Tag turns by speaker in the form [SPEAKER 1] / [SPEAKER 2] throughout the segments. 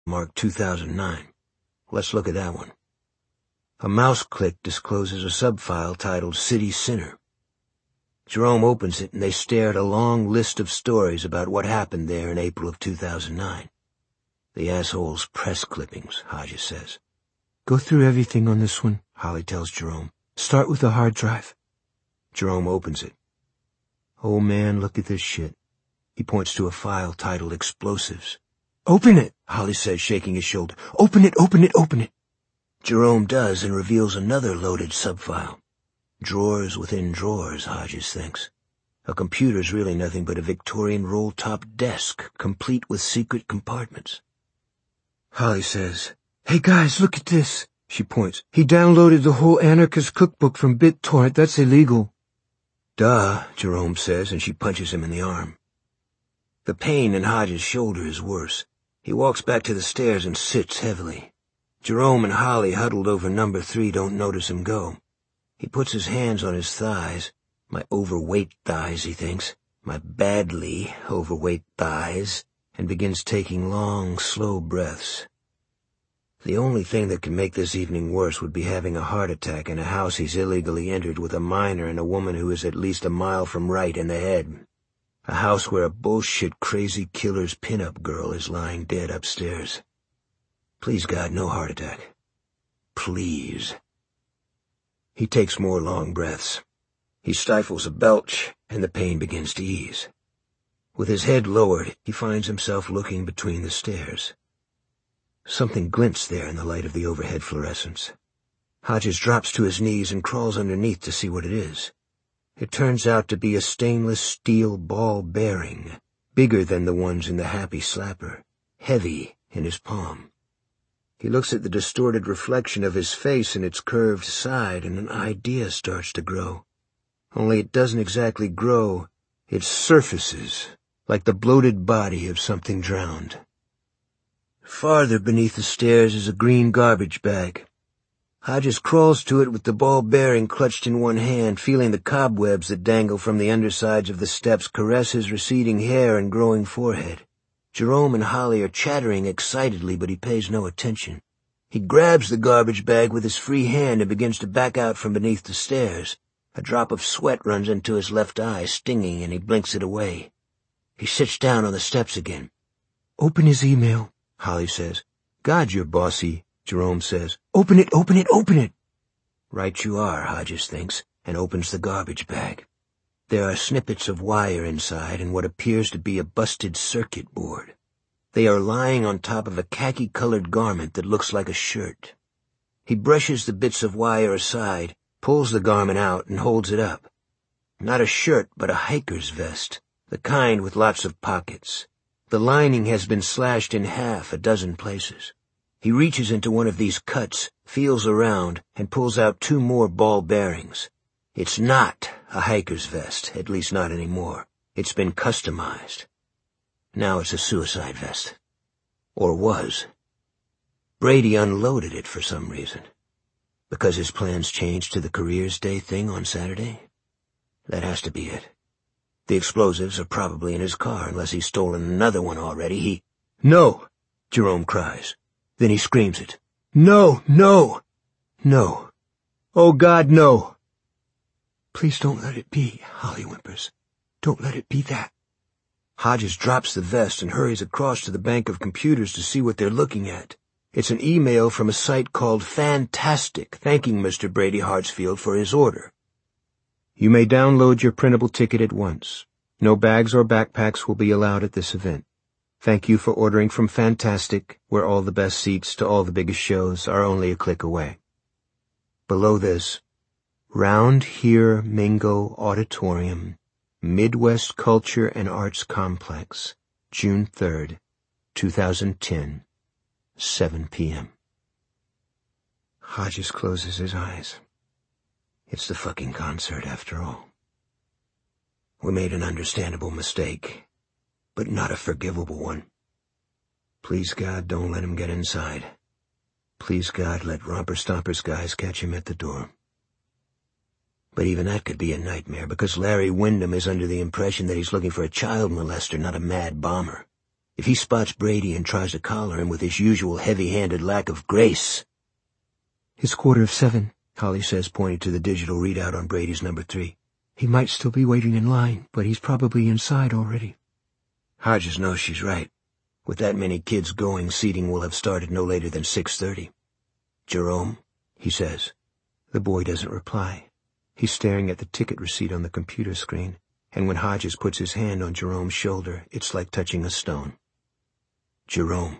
[SPEAKER 1] marked 2009. Let's look at that one. A mouse click discloses a subfile titled City Sinner. Jerome opens it and they stare at a long list of stories about what happened there in April of 2009. The asshole's press clippings, Hodges says.
[SPEAKER 2] Go through everything on this one, Holly tells Jerome. Start with the hard drive.
[SPEAKER 1] Jerome opens it. Oh man, look at this shit. He points to a file titled Explosives.
[SPEAKER 2] Open it,
[SPEAKER 1] Holly says, shaking his shoulder.
[SPEAKER 2] Open it, open it, open it.
[SPEAKER 1] Jerome does and reveals another loaded subfile. Drawers within drawers, Hodges thinks. A computer's really nothing but a Victorian roll-top desk, complete with secret compartments.
[SPEAKER 2] Holly says, Hey guys, look at this. She points. He downloaded the whole Anarchist cookbook from BitTorrent. That's illegal.
[SPEAKER 1] Duh, Jerome says, and she punches him in the arm. The pain in Hodges' shoulder is worse. He walks back to the stairs and sits heavily. Jerome and Holly, huddled over number 3, don't notice him go. He puts his hands on his thighs. My overweight thighs, he thinks. My badly overweight thighs. And begins taking long, slow breaths. The only thing that can make this evening worse would be having a heart attack in a house he's illegally entered with a minor and a woman who is at least a mile from right in the head. A house where a bullshit crazy killer's pin-up girl is lying dead upstairs. Please God, no heart attack. Please. He takes more long breaths. He stifles a belch, and the pain begins to ease. With his head lowered, he finds himself looking between the stairs. Something glints there in the light of the overhead fluorescence. Hodges drops to his knees and crawls underneath to see what it is. It turns out to be a stainless steel ball bearing, bigger than the ones in the Happy Slapper, heavy in his palm. He looks at the distorted reflection of his face in its curved side, and an idea starts to grow. Only it doesn't exactly grow, it surfaces, like the bloated body of something drowned. Farther beneath the stairs is a green garbage bag. Hodges crawls to it with the ball bearing clutched in one hand, feeling the cobwebs that dangle from the undersides of the steps caress his receding hair and growing forehead. Jerome and Holly are chattering excitedly, but he pays no attention. He grabs the garbage bag with his free hand and begins to back out from beneath the stairs. A drop of sweat runs into his left eye, stinging, and he blinks it away. He sits down on the steps again.
[SPEAKER 2] Open his email,
[SPEAKER 1] Holly says. God, you're bossy, Jerome says.
[SPEAKER 2] Open it, open it, open it.
[SPEAKER 1] Right you are, Hodges thinks, and opens the garbage bag. There are snippets of wire inside and what appears to be a busted circuit board. They are lying on top of a khaki-colored garment that looks like a shirt. He brushes the bits of wire aside, pulls the garment out, and holds it up. Not a shirt, but a hiker's vest, the kind with lots of pockets. The lining has been slashed in half a dozen places. He reaches into one of these cuts, feels around, and pulls out 2 more ball bearings. It's not a hiker's vest, at least not anymore. It's been customized. Now it's a suicide vest. Or was. Brady unloaded it for some reason. Because his plans changed to the Careers Day thing on Saturday? That has to be it. The explosives are probably in his car, unless he's stolen another one already.
[SPEAKER 2] No,
[SPEAKER 1] Jerome cries. Then he screams it.
[SPEAKER 2] No, no,
[SPEAKER 1] no.
[SPEAKER 2] Oh God, no.
[SPEAKER 1] Please don't let it be, Holly whimpers.
[SPEAKER 2] Don't let it be that.
[SPEAKER 1] Hodges drops the vest and hurries across to the bank of computers to see what they're looking at. It's an email from a site called Fantastic, thanking Mr. Brady Hartsfield for his order.
[SPEAKER 2] You may download your printable ticket at once. No bags or backpacks will be allowed at this event. Thank you for ordering from Fantastic, where all the best seats to all the biggest shows are only a click away. Below this, Round Here Mingo Auditorium, Midwest Culture and Arts Complex, June 3rd, 2010, 7 p.m. Hodges closes his eyes. It's the fucking concert, after all. We made an understandable mistake, but not a forgivable one. Please God, don't let him get inside. Please God, let Romper Stomper's guys catch him at the door. But even that could be a nightmare, because Larry Wyndham is under the impression that he's looking for a child molester, not a mad bomber.
[SPEAKER 1] If he spots Brady and tries to collar him with his usual heavy-handed lack of grace...
[SPEAKER 2] "It's 7:15, Holly says, pointing to the digital readout on Brady's number 3. "He might still be waiting in line, but he's probably inside already."
[SPEAKER 1] Hodges knows she's right. With that many kids going, seating will have started no later than 6:30. "Jerome," he says.
[SPEAKER 2] The boy doesn't reply. He's staring at the ticket receipt on the computer screen, and when Hodges puts his hand on Jerome's shoulder, it's like touching a stone.
[SPEAKER 1] "Jerome."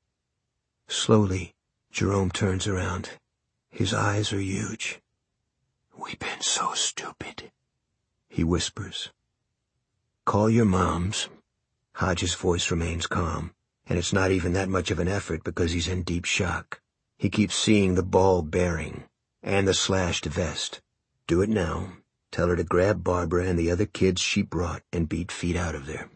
[SPEAKER 2] Slowly, Jerome turns around. His eyes are huge.
[SPEAKER 1] "We've been so stupid,"
[SPEAKER 2] he whispers.
[SPEAKER 1] "Call your moms."
[SPEAKER 2] Hodges' voice remains calm, and it's not even that much of an effort because he's in deep shock. He keeps seeing the ball bearing, and the slashed vest. "Do it now. Tell her to grab Barbara and the other kids she brought and beat feet out of there."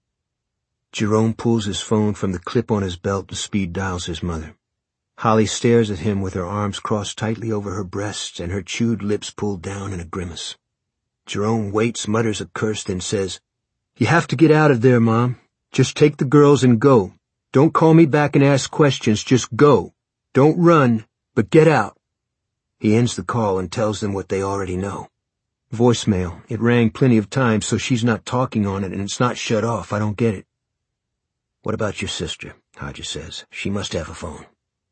[SPEAKER 2] Jerome pulls his phone from the clip on his belt and speed dials his mother. Holly stares at him with her arms crossed tightly over her breasts and her chewed lips pulled down in a grimace. Jerome waits, mutters a curse, then says, "You have to get out of there, Mom. Just take the girls and go. Don't call me back and ask questions. Just go. Don't run, but get out." He ends the call and tells them what they already know. Voicemail. It rang plenty of times, so she's not talking on it, and it's not shut off. I don't get it.
[SPEAKER 1] "What about your sister?" Hodges says. "She must have a phone."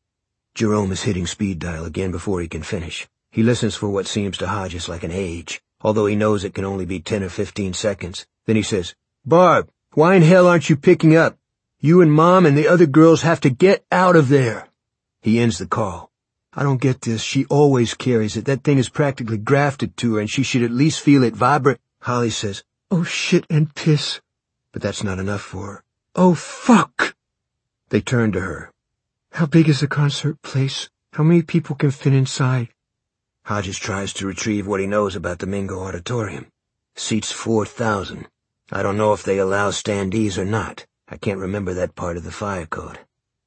[SPEAKER 2] Jerome is hitting speed dial again before he can finish. He listens for what seems to Hodges like an age, although he knows it can only be 10 or 15 seconds. Then he says, "Barb, why in hell aren't you picking up? You and Mom and the other girls have to get out of there." He ends the call. "I don't get this. She always carries it. That thing is practically grafted to her, and she should at least feel it vibrate." Holly says, "Oh, shit and piss." But that's not enough for her. "Oh, fuck!" They turn to her. "How big is the concert place? How many people can fit inside?"
[SPEAKER 1] Hodges tries to retrieve what he knows about the Mingo Auditorium. Seats 4,000. I don't know if they allow standees or not. I can't remember that part of the fire code.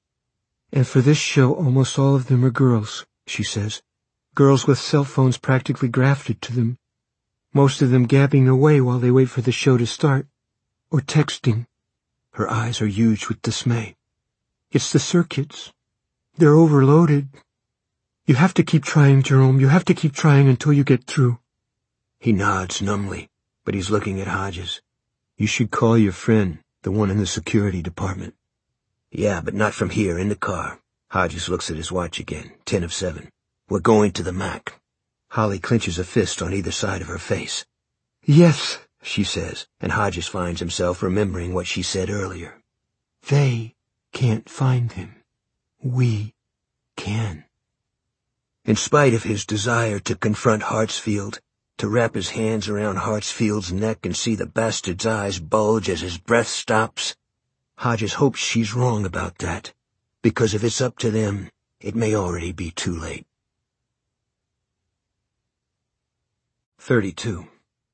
[SPEAKER 2] "And for this show, almost all of them are girls," she says. "Girls with cell phones practically grafted to them. Most of them gabbing away while they wait for the show to start. Or texting." Her eyes are huge with dismay. "It's the circuits. They're overloaded. You have to keep trying, Jerome. You have to keep trying until you get through." He nods numbly, but he's looking at Hodges. "You should call your friend, the one in the security department."
[SPEAKER 1] "Yeah, but not from here, in the car." Hodges looks at his watch again. 10 of 7. "We're going to the Mac."
[SPEAKER 2] Holly clenches a fist on either side of her face. "Yes," she says, and Hodges finds himself remembering what she said earlier. "They can't find him. We can." In spite of his desire to confront Hartsfield, to wrap his hands around Hartsfield's neck and see the bastard's eyes bulge as his breath stops, Hodges hopes she's wrong about that, because if it's up to them, it may already be too late. 32.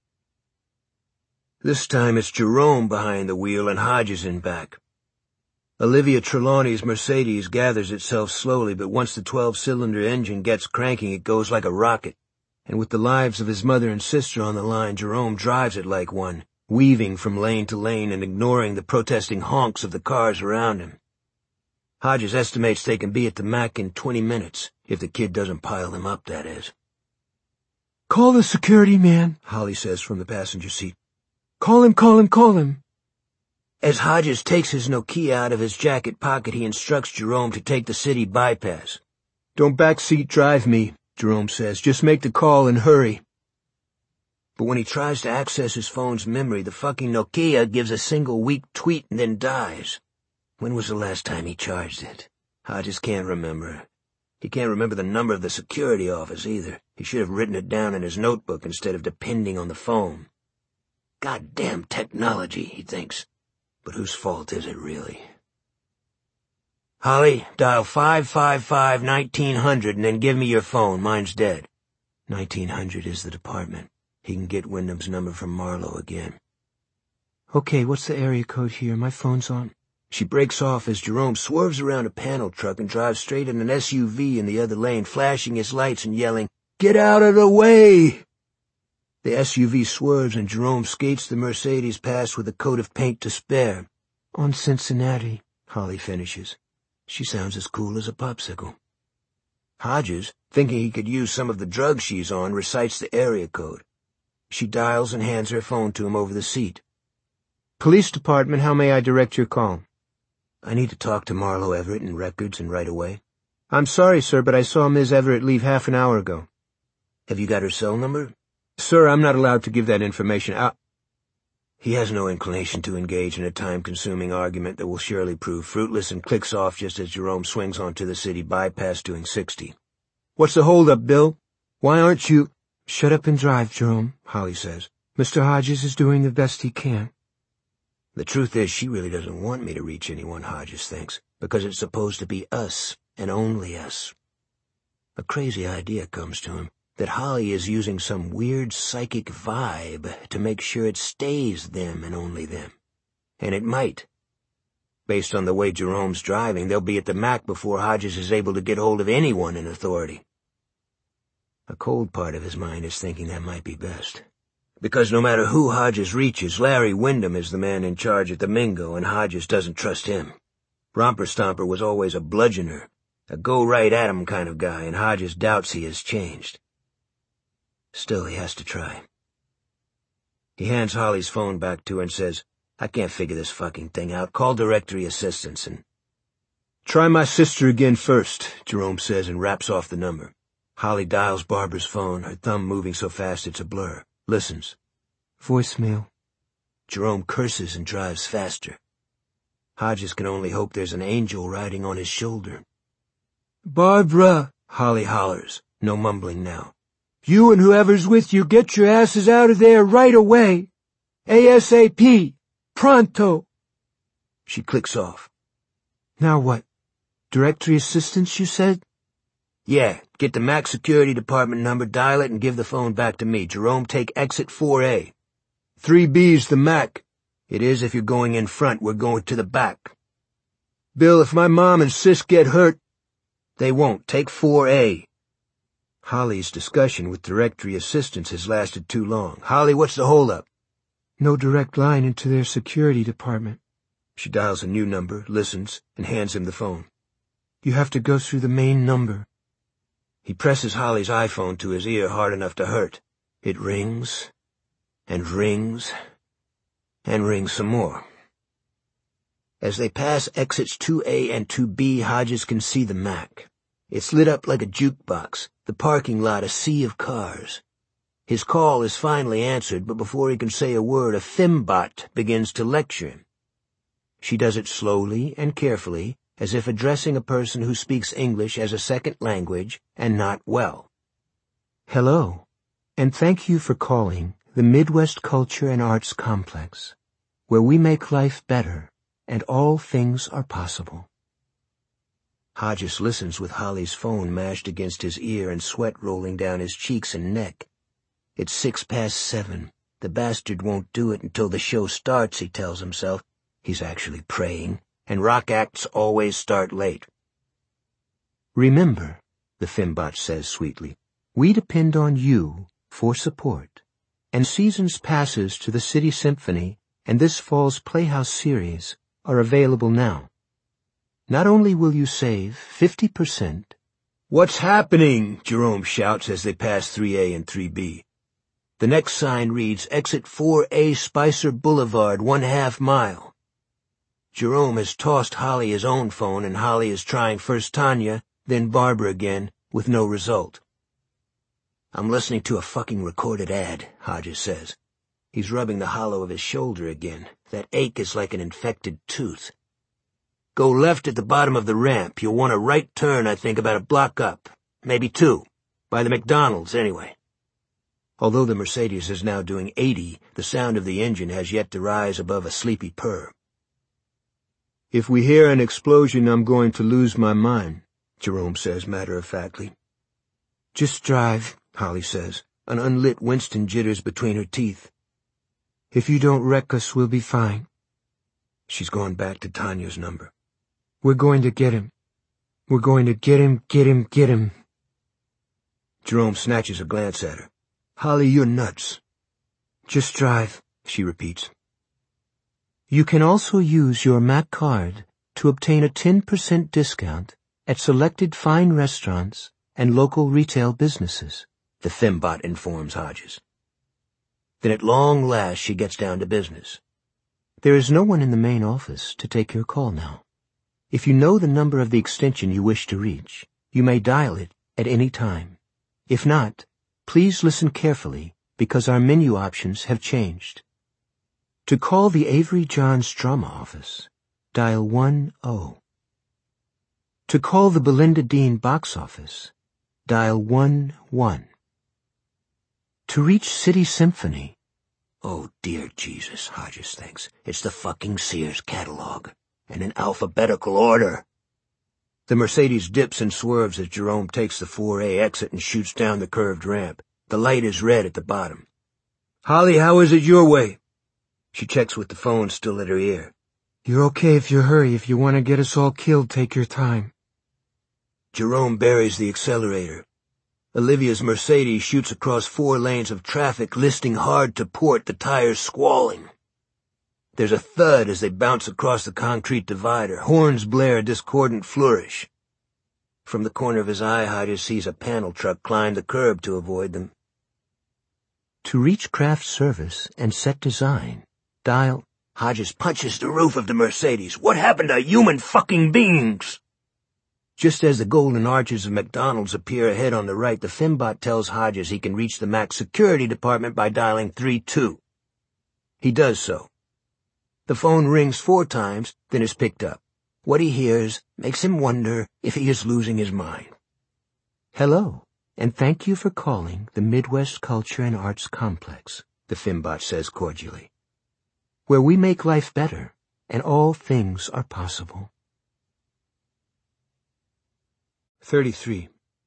[SPEAKER 2] This time it's Jerome behind the wheel and Hodges in back. Olivia Trelawney's Mercedes gathers itself slowly, but once the 12-cylinder engine gets cranking, it goes like a rocket. And with the lives of his mother and sister on the line, Jerome drives it like one, weaving from lane to lane and ignoring the protesting honks of the cars around him. Hodges estimates they can be at the Mac in 20 minutes, if the kid doesn't pile them up, that is. "Call the security man," Holly says from the passenger seat. "Call him, call him, call him." As Hodges takes his Nokia out of his jacket pocket, he instructs Jerome to take the city bypass. "Don't backseat drive me," Jerome says. "Just make the call and hurry." But when he tries to access his phone's memory, the fucking Nokia gives a single weak tweet and then dies. When was the last time he charged it? Hodges can't remember. He can't remember the number of the security office either. He should have written it down in his notebook instead of depending on the phone. Goddamn technology, he thinks. But whose fault is it, really? "Holly, dial 555-1900 and then give me your phone. Mine's dead." 1900 is the department. He can get Wyndham's number from Marlowe again. "Okay, what's the area code here? My phone's on." She breaks off as Jerome swerves around a panel truck and drives straight at an SUV in the other lane, flashing his lights and yelling, "Get out of the way!" The SUV swerves and Jerome skates the Mercedes past with a coat of paint to spare.
[SPEAKER 1] On Cincinnati, Holly finishes. She sounds as cool as a popsicle. Hodges, thinking he could use some of the drugs she's on, recites the area code. She dials and hands her phone to him over the seat.
[SPEAKER 2] Police Department, how may I direct your call?
[SPEAKER 1] I need to talk to Marlo Everett in records and right away.
[SPEAKER 2] I'm sorry, sir, but I saw Ms. Everett leave half an hour ago.
[SPEAKER 1] Have you got her cell number?
[SPEAKER 2] Sir, I'm not allowed to give that information out.
[SPEAKER 1] He has no inclination to engage in a time-consuming argument that will surely prove fruitless and clicks off just as Jerome swings onto the city bypass doing 60.
[SPEAKER 2] What's the hold-up, Bill? Why aren't you—
[SPEAKER 1] Shut up and drive, Jerome, Holly says.
[SPEAKER 2] Mr. Hodges is doing the best he can.
[SPEAKER 1] The truth is, she really doesn't want me to reach anyone, Hodges thinks, because it's supposed to be us, and only us. A crazy idea comes to him, that Holly is using some weird psychic vibe to make sure it stays them and only them. And it might. Based on the way Jerome's driving, they'll be at the Mac before Hodges is able to get hold of anyone in authority. A cold part of his mind is thinking that might be best. Because no matter who Hodges reaches, Larry Wyndham is the man in charge at the Mingo, and Hodges doesn't trust him. Romper Stomper was always a bludgeoner, a go-right-at-him kind of guy, and Hodges doubts he has changed. Still, he has to try. He hands Holly's phone back to her and says, I can't figure this fucking thing out. Call directory assistance and—
[SPEAKER 2] Try my sister again first,
[SPEAKER 1] Jerome says and raps off the number. Holly dials Barbara's phone, her thumb moving so fast it's a blur. Listens.
[SPEAKER 2] Voicemail.
[SPEAKER 1] Jerome curses and drives faster. Hodges can only hope there's an angel riding on his shoulder.
[SPEAKER 2] Barbara,
[SPEAKER 1] Holly hollers, no mumbling now.
[SPEAKER 2] You and whoever's with you, get your asses out of there right away. ASAP. Pronto.
[SPEAKER 1] She clicks off.
[SPEAKER 2] Now what? Directory assistance, you said?
[SPEAKER 1] Yeah, get the Mac Security Department number, dial it, and give the phone back to me. Jerome, take exit 4A.
[SPEAKER 2] 3B's the Mac.
[SPEAKER 1] It is if you're going in front. We're going to the back.
[SPEAKER 2] Bill, if my mom and sis get hurt—
[SPEAKER 1] They won't. Take 4A. Holly's discussion with directory assistance has lasted too long. Holly, what's the holdup?
[SPEAKER 2] No direct line into their security department.
[SPEAKER 1] She dials a new number, listens, and hands him the phone.
[SPEAKER 2] You have to go through the main number.
[SPEAKER 1] He presses Holly's iPhone to his ear hard enough to hurt. It rings, and rings, and rings some more. As they pass exits 2A and 2B, Hodges can see the Mac. It's lit up like a jukebox, the parking lot a sea of cars. His call is finally answered, but before he can say a word, a fembot begins to lecture him. She does it slowly and carefully, as if addressing a person who speaks English as a second language and not well.
[SPEAKER 2] Hello, and thank you for calling the Midwest Culture and Arts Complex, where we make life better and all things are possible.
[SPEAKER 1] Hodges listens with Holly's phone mashed against his ear and sweat rolling down his cheeks and neck. It's 7:06. The bastard won't do it until the show starts, he tells himself. He's actually praying, and rock acts always start late.
[SPEAKER 2] Remember, the fembot says sweetly, we depend on you for support, and season's passes to the City Symphony and this fall's Playhouse series are available now. Not only will you save 50%—
[SPEAKER 1] What's happening? Jerome shouts as they pass 3A and 3B. The next sign reads, Exit 4A Spicer Boulevard, 1/2 mile. Jerome has tossed Holly his own phone, and Holly is trying first Tanya, then Barbara again, with no result. I'm listening to a fucking recorded ad, Hodges says. He's rubbing the hollow of his shoulder again. That ache is like an infected tooth. Go left at the bottom of the ramp. You'll want a right turn, I think, about a block up. Maybe 2. By the McDonald's, anyway. Although the Mercedes is now doing 80, the sound of the engine has yet to rise above a sleepy purr.
[SPEAKER 2] If we hear an explosion, I'm going to lose my mind, Jerome says matter-of-factly.
[SPEAKER 1] Just drive, Holly says. An unlit Winston jitters between her teeth.
[SPEAKER 2] If you don't wreck us, we'll be fine.
[SPEAKER 1] She's gone back to Tanya's number.
[SPEAKER 2] We're going to get him. We're going to get him, get him, get him.
[SPEAKER 1] Jerome snatches a glance at her. Holly, you're nuts.
[SPEAKER 2] Just drive,
[SPEAKER 1] she repeats.
[SPEAKER 2] You can also use your Mac card to obtain a 10% discount at selected fine restaurants and local retail businesses,
[SPEAKER 1] the Fembot informs Hodges. Then at long last she gets down to business.
[SPEAKER 2] There is no one in the main office to take your call now. If you know the number of the extension you wish to reach, you may dial it at any time. If not, please listen carefully because our menu options have changed. To call the Avery Johns Drama office, dial 10. To call the Belinda Dean box office, dial 11. To reach City Symphony.
[SPEAKER 1] Oh, dear Jesus, Hodges thinks. It's the fucking Sears catalog. And in alphabetical order. The Mercedes dips and swerves as Jerome takes the 4A exit and shoots down the curved ramp. The light is red at the bottom. Holly, how is it your way? She checks with the phone still at her ear.
[SPEAKER 2] You're okay if you hurry. If you want to get us all killed, take your time.
[SPEAKER 1] Jerome buries the accelerator. Olivia's Mercedes shoots across 4 lanes of traffic, listing hard to port, the tires squalling. There's a thud as they bounce across the concrete divider. Horns blare a discordant flourish. From the corner of his eye, Hodges sees a panel truck climb the curb to avoid them.
[SPEAKER 2] To reach craft service and set design, dial...
[SPEAKER 1] Hodges punches the roof of the Mercedes. What happened to human fucking beings? Just as the golden arches of McDonald's appear ahead on the right, the Fembot tells Hodges he can reach the Mac security department by dialing 32. He does so. The phone rings 4 times, then is picked up. What he hears makes him wonder if he is losing his mind.
[SPEAKER 2] Hello, and thank you for calling the Midwest Culture and Arts Complex, the Fembot says cordially, where we make life better and all things are possible.
[SPEAKER 1] 33.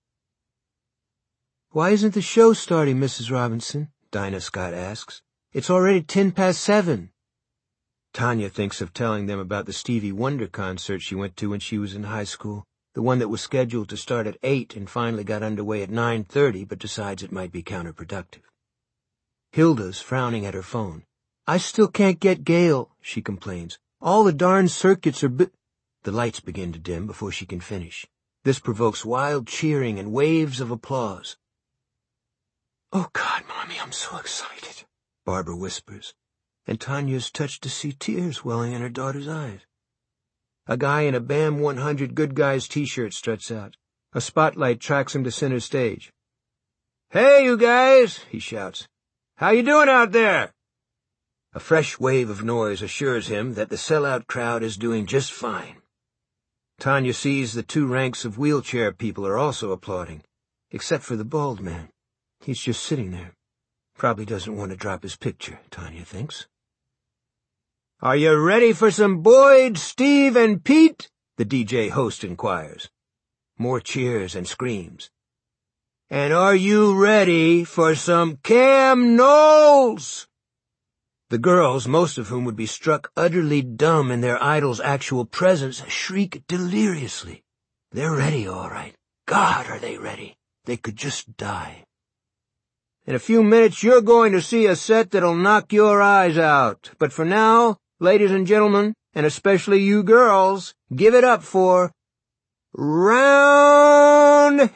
[SPEAKER 1] Why isn't the show starting, Mrs. Robinson? Dinah Scott asks. It's already 7:10. Tanya thinks of telling them about the Stevie Wonder concert she went to when she was in high school, the one that was scheduled to start at 8 and finally got underway at 9:30, but decides it might be counterproductive. Hilda's frowning at her phone. I still can't get Gail, she complains. All the darn circuits are The lights begin to dim before she can finish. This provokes wild cheering and waves of applause. Oh, God, Mommy, I'm so excited, Barbara whispers, and Tanya's touched to see tears welling in her daughter's eyes. A guy in a BAM 100 Good Guys t-shirt struts out. A spotlight tracks him to center stage. Hey, you guys, he shouts. How you doing out there? A fresh wave of noise assures him that the sellout crowd is doing just fine. Tanya sees the 2 ranks of wheelchair people are also applauding, except for the bald man. He's just sitting there. Probably doesn't want to drop his picture, Tanya thinks. Are you ready for some Boyd, Steve, and Pete? The DJ host inquires. More cheers and screams. And are you ready for some Cam Knowles? The girls, most of whom would be struck utterly dumb in their idol's actual presence, shriek deliriously. They're ready, all right. God, are they ready? They could just die. In a few minutes, you're going to see a set that'll knock your eyes out. But for now, ladies and gentlemen, and especially you girls, give it up for Round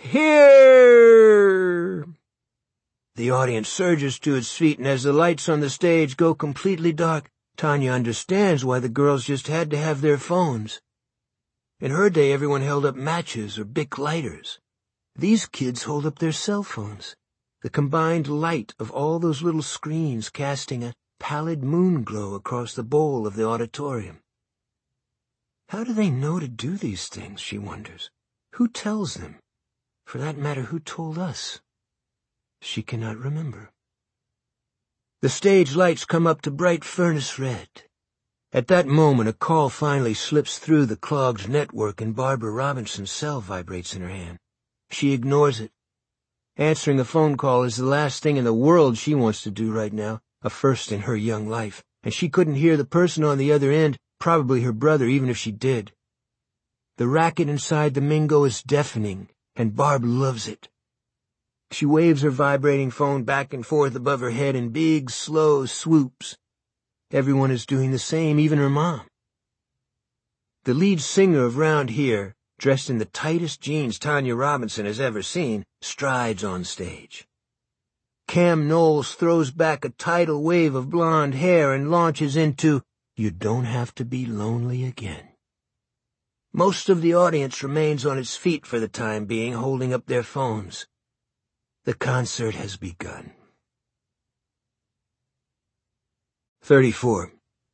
[SPEAKER 1] Here! The audience surges to its feet, and as the lights on the stage go completely dark, Tanya understands why the girls just had to have their phones. In her day, everyone held up matches or Bic lighters. These kids hold up their cell phones, the combined light of all those little screens casting a pallid moon glow across the bowl of the auditorium. How do they know to do these things, she wonders. Who tells them? For that matter, who told us? She cannot remember. The stage lights come up to bright furnace red. At that moment, a call finally slips through the clogged network and Barbara Robinson's cell vibrates in her hand. She ignores it. Answering a phone call is the last thing in the world she wants to do right now, a first in her young life, and she couldn't hear the person on the other end, probably her brother, even if she did. The racket inside the Mingo is deafening, and Barb loves it. She waves her vibrating phone back and forth above her head in big, slow swoops. Everyone is doing the same, even her mom. The lead singer of Round Here, dressed in the tightest jeans Tanya Robinson has ever seen, strides on stage. Cam Knowles throws back a tidal wave of blonde hair and launches into You Don't Have to Be Lonely Again. Most of the audience remains on its feet for the time being, holding up their phones. The concert has begun. 34.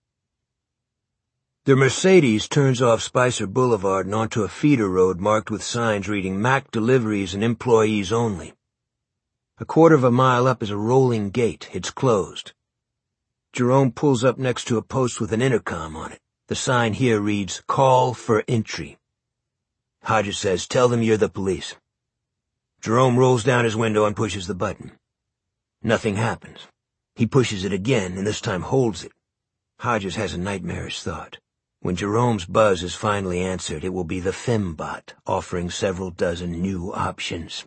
[SPEAKER 1] The Mercedes turns off Spicer Boulevard and onto a feeder road marked with signs reading Mac Deliveries and Employees Only. A quarter of a mile up is a rolling gate. It's closed. Jerome pulls up next to a post with an intercom on it. The sign here reads, Call for Entry. Hodges says, Tell them you're the police. Jerome rolls down his window and pushes the button. Nothing happens. He pushes it again, and this time holds it. Hodges has a nightmarish thought. When Jerome's buzz is finally answered, it will be the Fembot, offering several dozen new options.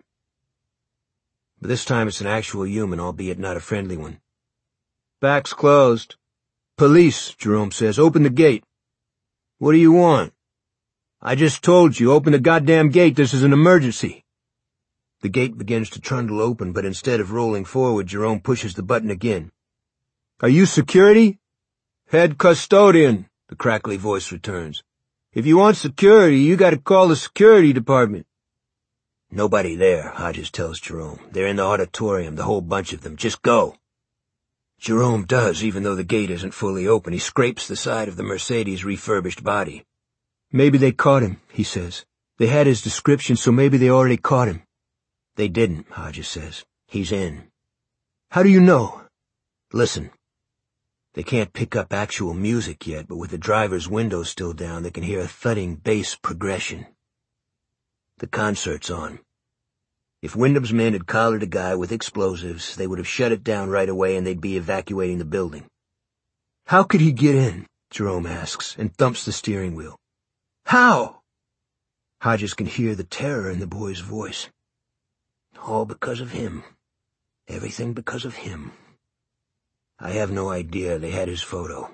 [SPEAKER 1] But this time it's an actual human, albeit not a friendly one. Back's closed. Police, Jerome says. Open the gate. What do you want? I just told you, open the goddamn gate. This is an emergency. The gate begins to trundle open, but instead of rolling forward, Jerome pushes the button again. Are you security? Head custodian, the crackly voice returns. If you want security, you gotta call the security department. Nobody there, Hodges tells Jerome. They're in the auditorium, the whole bunch of them. Just go. Jerome does, even though the gate isn't fully open. He scrapes the side of the Mercedes' refurbished body. Maybe they caught him, he says. They had his description, so maybe they already caught him. They didn't, Hodges says. He's in. How do you know? Listen. They can't pick up actual music yet, but with the driver's window still down, they can hear a thudding bass progression. The concert's on. If Wyndham's men had collared a guy with explosives, they would have shut it down right away and they'd be evacuating the building. How could he get in? Jerome asks, and thumps the steering wheel. How? Hodges can hear the terror in the boy's voice. All because of him. Everything because of him. I have no idea they had his photo.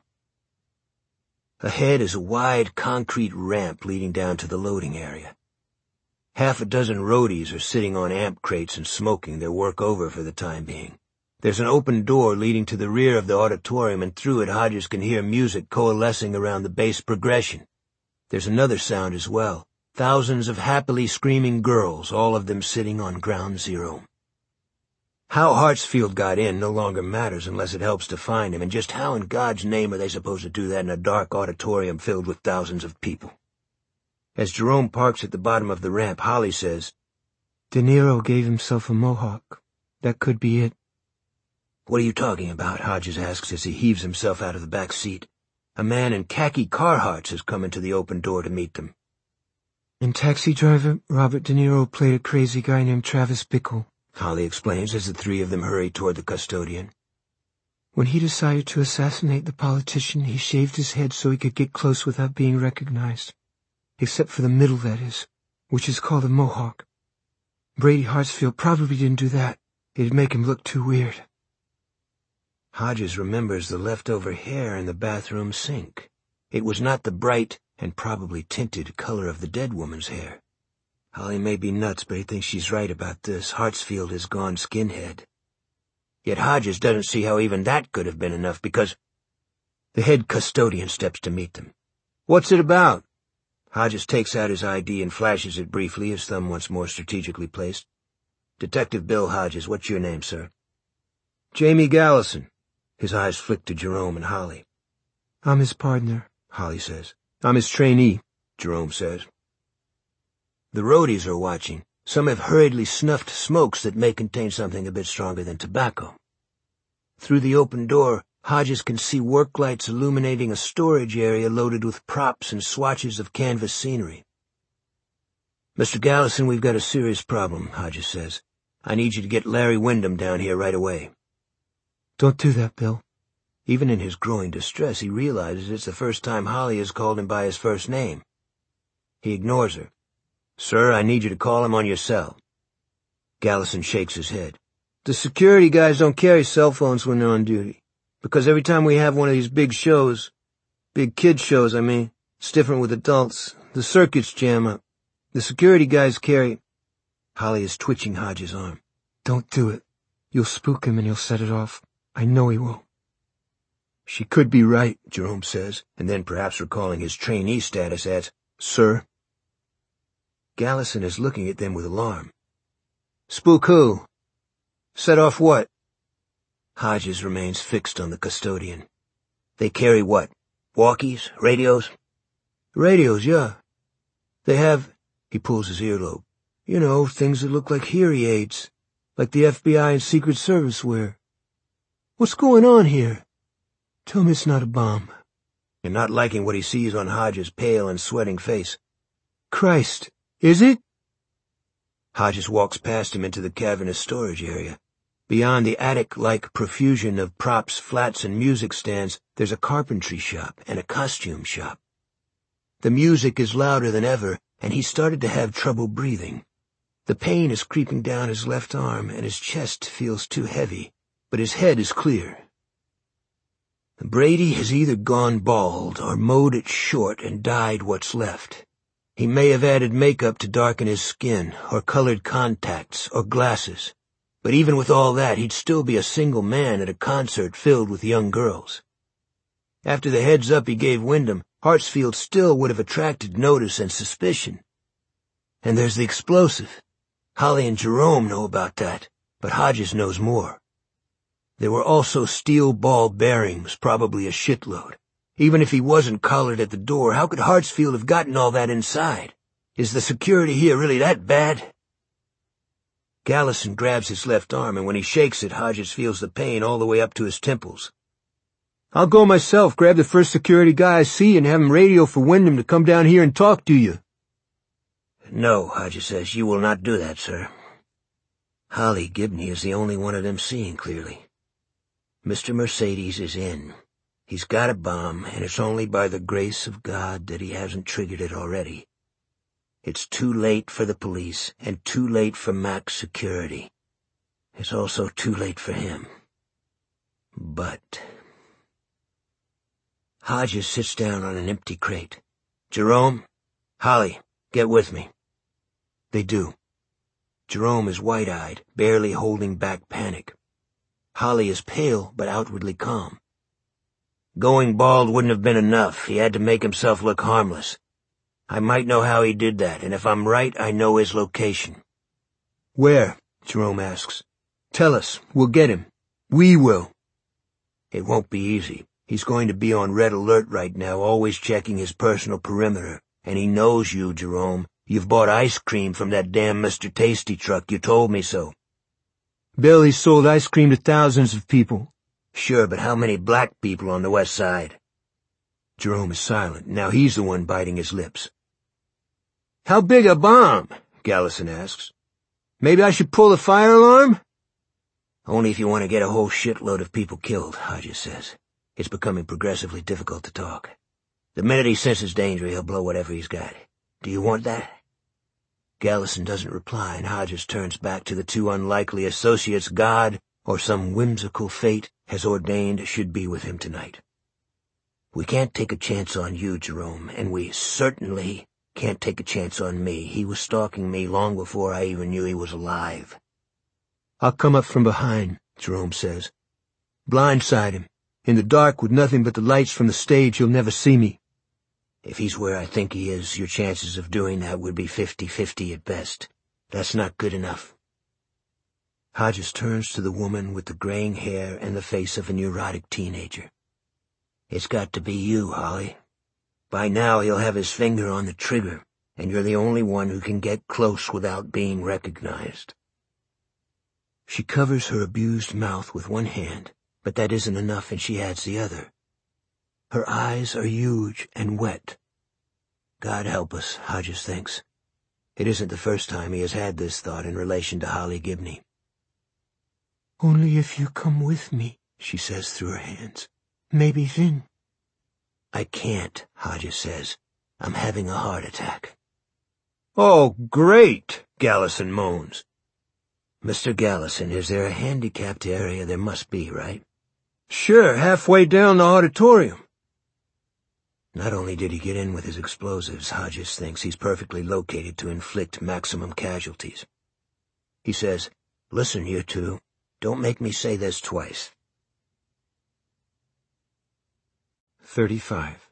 [SPEAKER 1] Ahead is a wide concrete ramp leading down to the loading area. Half a dozen roadies are sitting on amp crates and smoking, their work over for the time being. There's an open door leading to the rear of the auditorium, and through it Hodges can hear music coalescing around the bass progression. There's another sound as well. Thousands of happily screaming girls, all of them sitting on ground zero. How Hartsfield got in no longer matters unless it helps to find him, and just how in God's name are they supposed to do that in a dark auditorium filled with thousands of people? As Jerome parks at the bottom of the ramp, Holly says, De Niro gave himself a mohawk. That could be it. What are you talking about? Hodges asks as he heaves himself out of the back seat. A man in khaki Carhartts has come into the open door to meet them. In Taxi Driver, Robert De Niro played a crazy guy named Travis Bickle, Holly explains as the three of them hurry toward the custodian. When he decided to assassinate the politician, he shaved his head so he could get close without being recognized. Except for the middle, that is, which is called a mohawk. Brady Hartsfield probably didn't do that. It'd make him look too weird. Hodges remembers the leftover hair in the bathroom sink. It was not the bright and probably tinted color of the dead woman's hair. Holly may be nuts, but he thinks she's right about this. Hartsfield has gone skinhead. Yet Hodges doesn't see how even that could have been enough, because the head custodian steps to meet them. What's it about? Hodges takes out his ID and flashes it briefly, his thumb once more strategically placed. Detective Bill Hodges, what's your name, sir? Jamie Gallison. His eyes flick to Jerome and Holly. I'm his partner, Holly says. I'm his trainee, Jerome says. The roadies are watching. Some have hurriedly snuffed smokes that may contain something a bit stronger than tobacco. Through the open door, Hodges can see work lights illuminating a storage area loaded with props and swatches of canvas scenery. Mr. Gallison, we've got a serious problem, Hodges says. I need you to get Larry Wyndham down here right away. Don't do that, Bill. Even in his growing distress, he realizes it's the first time Holly has called him by his first name. He ignores her. Sir, I need you to call him on your cell. Gallison shakes his head. The security guys don't carry cell phones when they're on duty. Because every time we have one of these big shows, big kid shows, I mean, it's different with adults. The circuits jam up. The security guys carry—"
[SPEAKER 2] Holly is twitching Hodges' arm. "Don't do it. You'll spook him and he'll set it off. I know he will."
[SPEAKER 1] "She could be right," Jerome says, and then, perhaps recalling his trainee status, adds, "Sir?" Gallison is looking at them with alarm. "Spook who? Set off what?" Hodges remains fixed on the custodian. "They carry what? Walkies? Radios?" "Radios, yeah. They have—" he pulls his earlobe. "You know, things that look like hearing aids, like the FBI and Secret Service wear. What's going on here? Tell me it's not a bomb." And not liking what he sees on Hodges' pale and sweating face. "Christ, is it?" Hodges walks past him into the cavernous storage area. Beyond the attic-like profusion of props, flats, and music stands, there's a carpentry shop and a costume shop. The music is louder than ever, and he's started to have trouble breathing. The pain is creeping down his left arm, and his chest feels too heavy, but his head is clear. Brady has either gone bald or mowed it short and dyed what's left. He may have added makeup to darken his skin, or colored contacts, or glasses. But even with all that, he'd still be a single man at a concert filled with young girls. After the heads-up he gave Wyndham, Hartsfield still would have attracted notice and suspicion. And there's the explosive. Holly and Jerome know about that, but Hodges knows more. There were also steel ball bearings, probably a shitload. Even if he wasn't collared at the door, how could Hartsfield have gotten all that inside? Is the security here really that bad? Gallison grabs his left arm, and when he shakes it, Hodges feels the pain all the way up to his temples. "I'll go myself, grab the first security guy I see, and have him radio for Wyndham to come down here and talk to you." "No," Hodges says, "you will not do that, sir. Holly Gibney is the only one of them seeing clearly. Mr. Mercedes is in. He's got a bomb, and it's only by the grace of God that he hasn't triggered it already. It's too late for the police, and too late for Mac's security. It's also too late for him. But—" Hodges sits down on an empty crate. "Jerome, Holly, get with me." They do. Jerome is wide-eyed, barely holding back panic. Holly is pale but outwardly calm. "Going bald wouldn't have been enough. He had to make himself look harmless. I might know how he did that, and if I'm right, I know his location." "Where?" Jerome asks. "Tell us. We'll get him. We will." "It won't be easy. He's going to be on red alert right now, always checking his personal perimeter. And he knows you, Jerome. You've bought ice cream from that damn Mr. Tasty truck. You told me so." "Billy sold ice cream to thousands of people." "Sure, but how many black people on the west side?" Jerome is silent. Now he's the one biting his lips. "How big a bomb?" Gallison asks. "Maybe I should pull the fire alarm?" "Only if you want to get a whole shitload of people killed," Hodges says. It's becoming progressively difficult to talk. The minute he senses danger, he'll blow whatever he's got. Do you want that? Gallison doesn't reply, and Hodges turns back to the two unlikely associates God, or some whimsical fate, has ordained should be with him tonight. "We can't take a chance on you, Jerome, and we certainly can't take a chance on me. He was stalking me long before I even knew he was alive." "I'll come up from behind," Jerome says. "Blindside him. In the dark, with nothing but the lights from the stage, he'll never see me." "If he's where I think he is, your chances of doing that would be 50-50 at best. That's not good enough." Hodges turns to the woman with the graying hair and the face of a neurotic teenager. "It's got to be you, Holly. By now he'll have his finger on the trigger, and you're the only one who can get close without being recognized." She covers her abused mouth with one hand, but that isn't enough, and she adds the other. Her eyes are huge and wet. God help us, Hodges thinks. It isn't the first time he has had this thought in relation to Holly Gibney. "Only if you come with me," she says through her hands. "Maybe then." "I can't," Hodges says. "I'm having a heart attack." "Oh, great," Gallison moans. "Mr. Gallison, is there a handicapped area? There must be, right?" Sure, halfway down the auditorium. Not only did he get in with his explosives, Hodges thinks he's perfectly located to inflict maximum casualties. He says, "Listen, you two, don't make me say this twice."
[SPEAKER 2] 35.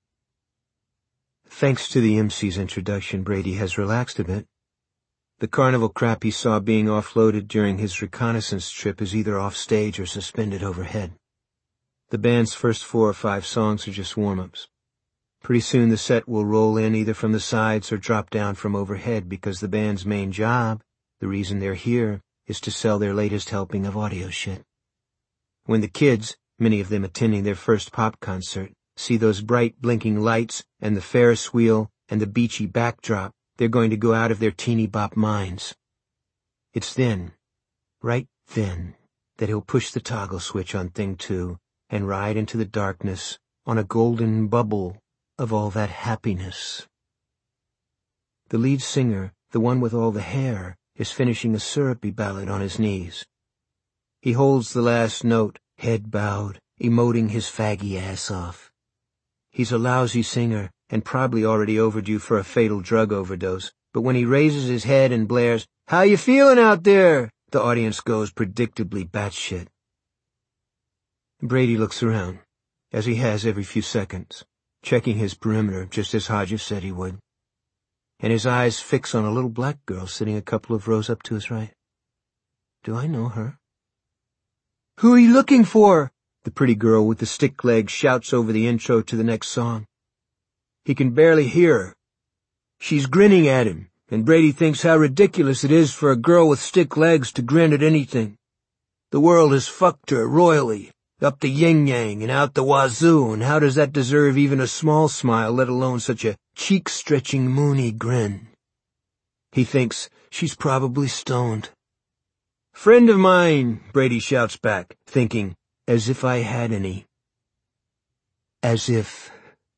[SPEAKER 2] Thanks to the MC's introduction, Brady has relaxed a bit. The carnival crap he saw being offloaded during his reconnaissance trip is either off stage or suspended overhead. The band's first 4 or 5 songs are just warm-ups. Pretty soon the set will roll in either from the sides or drop down from overhead because the band's main job, the reason they're here, is to sell their latest helping of audio shit. When the kids, many of them attending their first pop concert, see those bright blinking lights and the Ferris wheel and the beachy backdrop, they're going to go out of their teeny bop minds. It's then, right then, that he'll push the toggle switch on Thing 2 and ride into the darkness on a golden bubble of all that happiness. The lead singer, the one with all the hair, is finishing a syrupy ballad on his knees. He holds the last note, head bowed, emoting his faggy ass off. He's a lousy singer and probably already overdue for a fatal drug overdose, but when he raises his head and blares, "How you feeling out there?" the audience goes predictably batshit. Brady looks around, as he has every few seconds, checking his perimeter just as Hodges said he would, and his eyes fix on a little black girl sitting a couple of rows up to his right. Do I know her? "Who are you looking for?" the pretty girl with the stick legs shouts over the intro to the next song. He can barely hear her. She's grinning at him, and Brady thinks how ridiculous it is for a girl with stick legs to grin at anything. The world has fucked her royally, up the yin-yang and out the wazoo, and how does that deserve even a small smile, let alone such a cheek-stretching, moony grin? He thinks she's probably stoned. "Friend of mine," Brady shouts back, thinking, as if I had any. As if.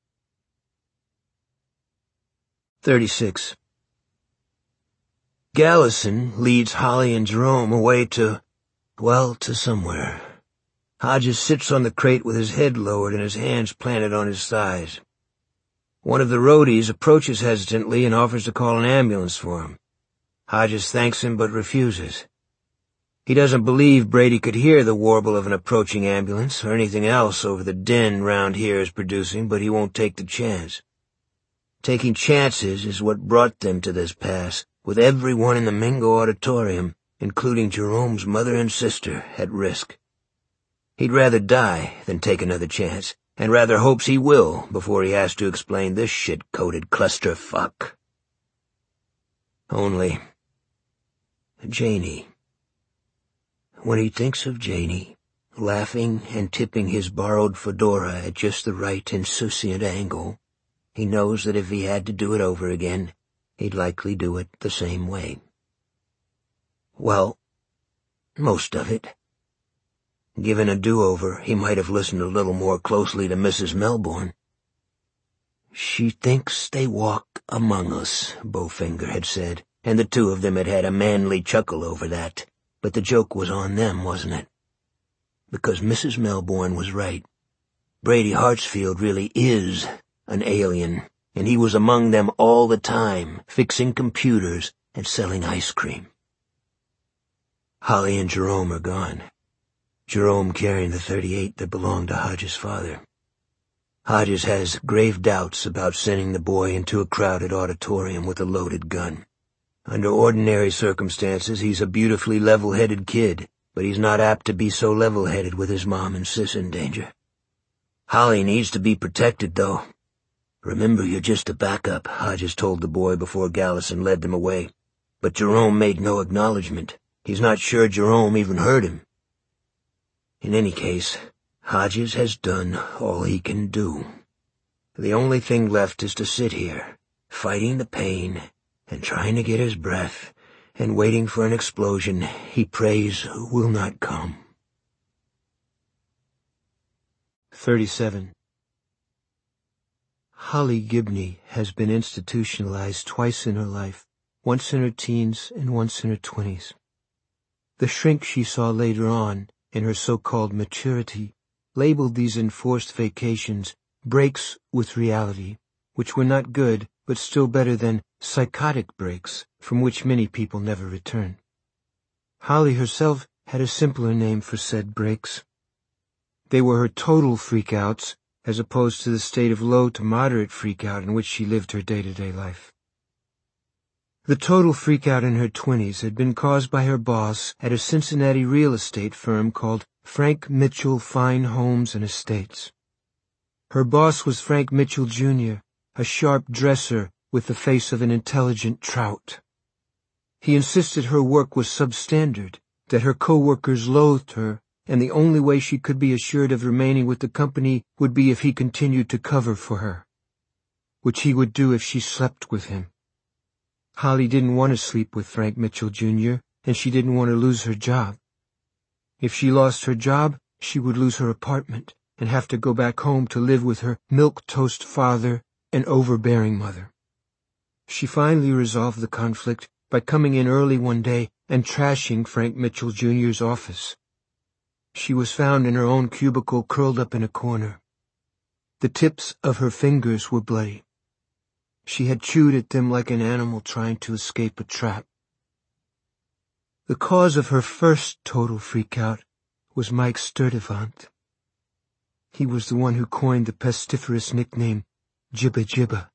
[SPEAKER 2] 36. Gallison leads Holly and Jerome away to somewhere. Hodges sits on the crate with his head lowered and his hands planted on his thighs. One of the roadies approaches hesitantly and offers to call an ambulance for him. Hodges thanks him but refuses. He doesn't believe Brady could hear the warble of an approaching ambulance or anything else over the din round here is producing, but he won't take the chance. Taking chances is what brought them to this pass, with everyone in the Mingo auditorium, including Jerome's mother and sister, at risk. He'd rather die than take another chance, and rather hopes he will before he has to explain this shit-coated clusterfuck. Only Janie. When he thinks of Janie, laughing and tipping his borrowed fedora at just the right insouciant angle, he knows that if he had to do it over again, he'd likely do it the same way. Well, most of it. Given a do-over, he might have listened a little more closely to Mrs. Melbourne. "She thinks they walk among us," Bowfinger had said, and the two of them had had a manly chuckle over that. But the joke was on them, wasn't it? Because Mrs. Melbourne was right. Brady Hartsfield really is an alien, and he was among them all the time, fixing computers and selling ice cream. Holly and Jerome are gone. Jerome carrying the .38 that belonged to Hodges' father. Hodges has grave doubts about sending the boy into a crowded auditorium with a loaded gun. Under ordinary circumstances, he's a beautifully level-headed kid, but he's not apt to be so level-headed with his mom and sis in danger. Holly needs to be protected, though. "Remember, you're just a backup," Hodges told the boy before Gallison led them away. But Jerome made no acknowledgement. He's not sure Jerome even heard him. In any case, Hodges has done all he can do. The only thing left is to sit here, fighting the pain and trying to get his breath, and waiting for an explosion he prays will not come. 37. Holly Gibney has been institutionalized twice in her life, once in her teens and once in her 20s. The shrink she saw later on, in her so-called maturity, labeled these enforced vacations breaks with reality, which were not good but still better than psychotic breaks from which many people never return. Holly herself had a simpler name for said breaks. They were her total freakouts, as opposed to the state of low to moderate freakout in which she lived her day-to-day life. The total freakout in her 20s had been caused by her boss at a Cincinnati real estate firm called Frank Mitchell Fine Homes and Estates. Her boss was Frank Mitchell, Jr., a sharp dresser with the face of an intelligent trout. He insisted her work was substandard, that her co-workers loathed her, and the only way she could be assured of remaining with the company would be if he continued to cover for her, which he would do if she slept with him. Holly didn't want to sleep with Frank Mitchell, Jr., and she didn't want to lose her job. If she lost her job, she would lose her apartment and have to go back home to live with her milquetoast father and overbearing mother. She finally resolved the conflict by coming in early one day and trashing Frank Mitchell, Jr.'s office. She was found in her own cubicle curled up in a corner. The tips of her fingers were bloody. She had chewed at them like an animal trying to escape a trap. The cause of her first total freakout was Mike Sturtevant. He was the one who coined the pestiferous nickname Jibba Jibba.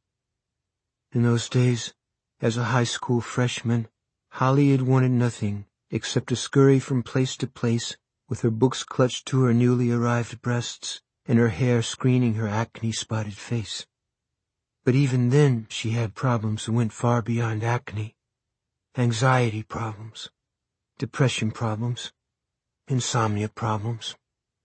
[SPEAKER 2] In those days, as a high school freshman, Holly had wanted nothing except to scurry from place to place with her books clutched to her newly arrived breasts and her hair screening her acne-spotted face. But even then she had problems that went far beyond acne. Anxiety problems, depression problems, insomnia problems.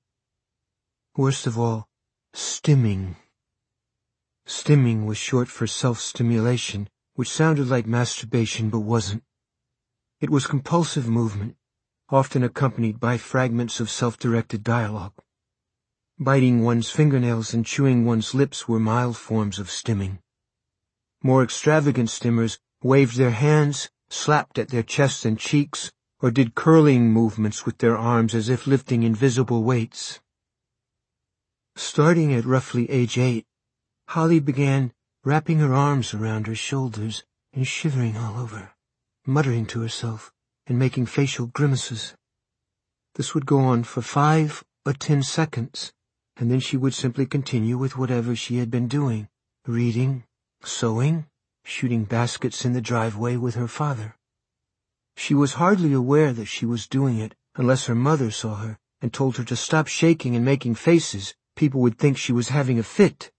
[SPEAKER 2] Worst of all, stimming. Stimming was short for self-stimulation, which sounded like masturbation but wasn't. It was compulsive movement, often accompanied by fragments of self-directed dialogue. Biting one's fingernails and chewing one's lips were mild forms of stimming. More extravagant stimmers waved their hands, slapped at their chests and cheeks, or did curling movements with their arms as if lifting invisible weights. Starting at roughly age 8, Holly began wrapping her arms around her shoulders and shivering all over, muttering to herself and making facial grimaces. This would go on for 5 or 10 seconds, and then she would simply continue with whatever she had been doing, reading, sewing, shooting baskets in the driveway with her father. She was hardly aware that she was doing it unless her mother saw her and told her to stop shaking and making faces. People would think she was having a fit.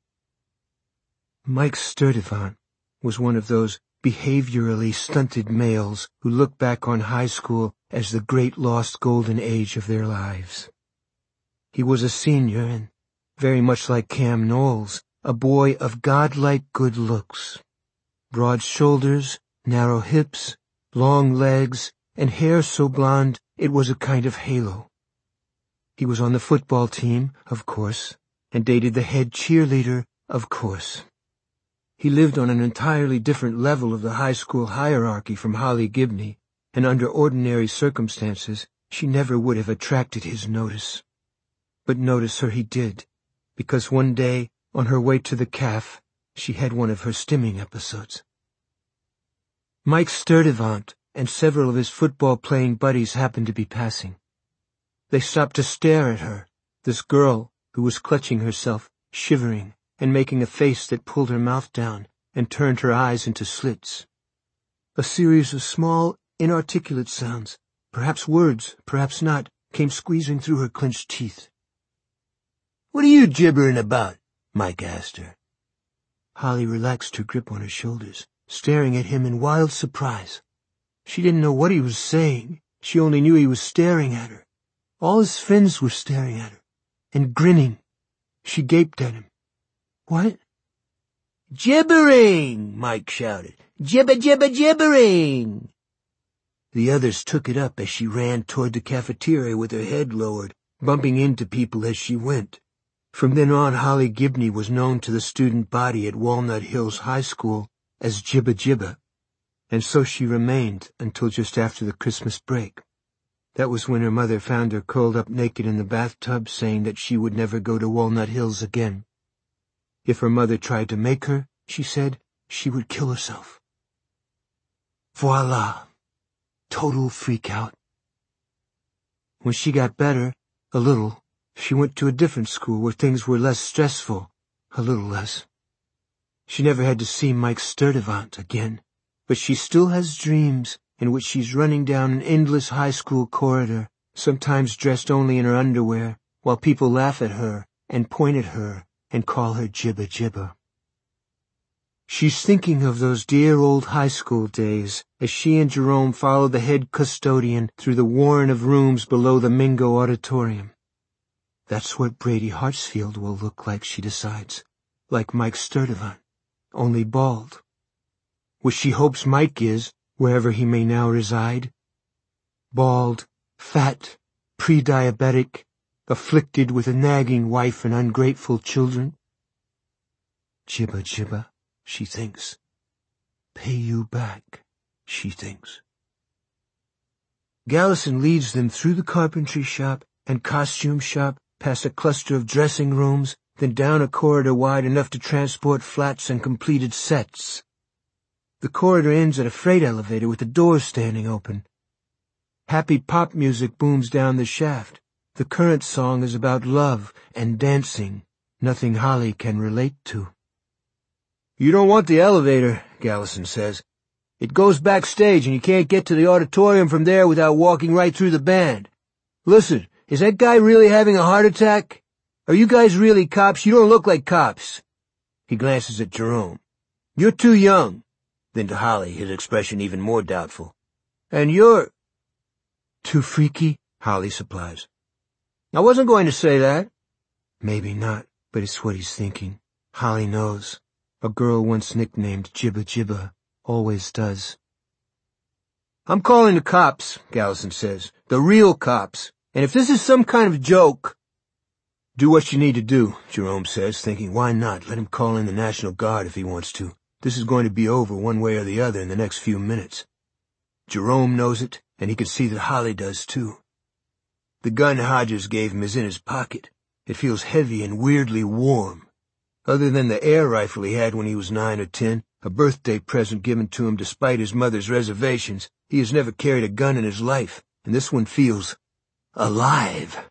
[SPEAKER 2] Mike Sturtevant was one of those behaviorally stunted males who look back on high school as the great lost golden age of their lives. He was a senior and, very much like Cam Knowles, a boy of godlike good looks. Broad shoulders, narrow hips, long legs, and hair so blonde it was a kind of halo. He was on the football team, of course, and dated the head cheerleader, of course. He lived on an entirely different level of the high school hierarchy from Holly Gibney, and under ordinary circumstances she never would have attracted his notice. But notice her he did, because one day, on her way to the caf, she had one of her stimming episodes. Mike Sturtevant and several of his football-playing buddies happened to be passing. They stopped to stare at her, this girl who was clutching herself, shivering, and making a face that pulled her mouth down and turned her eyes into slits. A series of small, inarticulate sounds, perhaps words, perhaps not, came squeezing through her clenched teeth. "What are you gibbering about?" Mike asked her. Holly relaxed her grip on her shoulders, staring at him in wild surprise. She didn't know what he was saying. She only knew he was staring at her. All his friends were staring at her, and grinning. She gaped at him. "What?" "Gibbering!" Mike shouted. "Gibba, gibba, gibbering!" The others took it up as she ran toward the cafeteria with her head lowered, bumping into people as she went. From then on, Holly Gibney was known to the student body at Walnut Hills High School as Jibba Jibba, and so she remained until just after the Christmas break. That was when her mother found her curled up naked in the bathtub, saying that she would never go to Walnut Hills again. If her mother tried to make her, she said, she would kill herself. Voila! Total freak-out. When she got better, a little, she went to a different school where things were less stressful, a little less. She never had to see Mike Sturtevant again, but she still has dreams in which she's running down an endless high school corridor, sometimes dressed only in her underwear, while people laugh at her and point at her and call her Jibba Jibba. She's thinking of those dear old high school days as she and Jerome follow the head custodian through the warren of rooms below the Mingo Auditorium. That's what Brady Hartsfield will look like, she decides, like Mike Sturtevant, only bald. Which she hopes Mike is, wherever he may now reside. Bald, fat, pre-diabetic, afflicted with a nagging wife and ungrateful children. Jibba Jibba, she thinks. Pay you back, she thinks. Gallison leads them through the carpentry shop and costume shop, past a cluster of dressing rooms, then down a corridor wide enough to transport flats and completed sets. The corridor ends at a freight elevator with the doors standing open. Happy pop music booms down the shaft. The current song is about love and dancing, nothing Holly can relate to. You don't want the elevator, Gallison says. It goes backstage and you can't get to the auditorium from there without walking right through the band. Listen, is that guy really having a heart attack? Are you guys really cops? You don't look like cops. He glances at Jerome. You're too young. Then to Holly, his expression even more doubtful. And you're... Too freaky, Holly supplies. I wasn't going to say that. Maybe not, but it's what he's thinking. Holly knows. A girl once nicknamed Jibba Jibba always does. I'm calling the cops, Gallison says. The real cops. And if this is some kind of joke... Do what you need to do, Jerome says, thinking, why not? Let him call in the National Guard if he wants to. This is going to be over one way or the other in the next few minutes. Jerome knows it, and he can see that Holly does too. The gun Hodges gave him is in his pocket. It feels heavy and weirdly warm. Other than the air rifle he had when he was 9 or 10, a birthday present given to him despite his mother's reservations, he has never carried a gun in his life, and this one feels alive.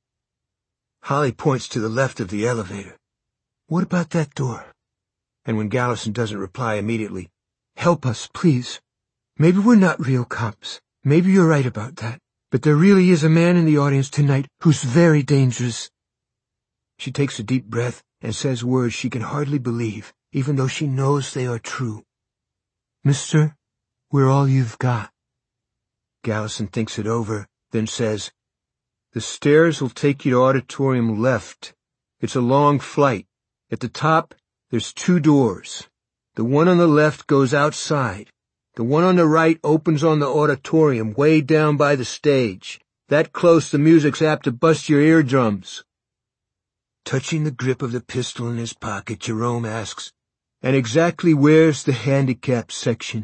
[SPEAKER 2] Holly points to the left of the elevator. What about that door? And when Gallison doesn't reply immediately, help us, please. Maybe we're not real cops. Maybe you're right about that. But there really is a man in the audience tonight who's very dangerous. She takes a deep breath and says words she can hardly believe, even though she knows they are true. Mister, we're all you've got. Gallison thinks it over, then says, the stairs will take you to auditorium left. It's a long flight. At the top, there's 2 doors. The one on the left goes outside. The one on the right opens on the auditorium way down by the stage. That close the music's apt to bust your eardrums. Touching the grip of the pistol in his pocket, Jerome asks, and exactly where's the handicapped section?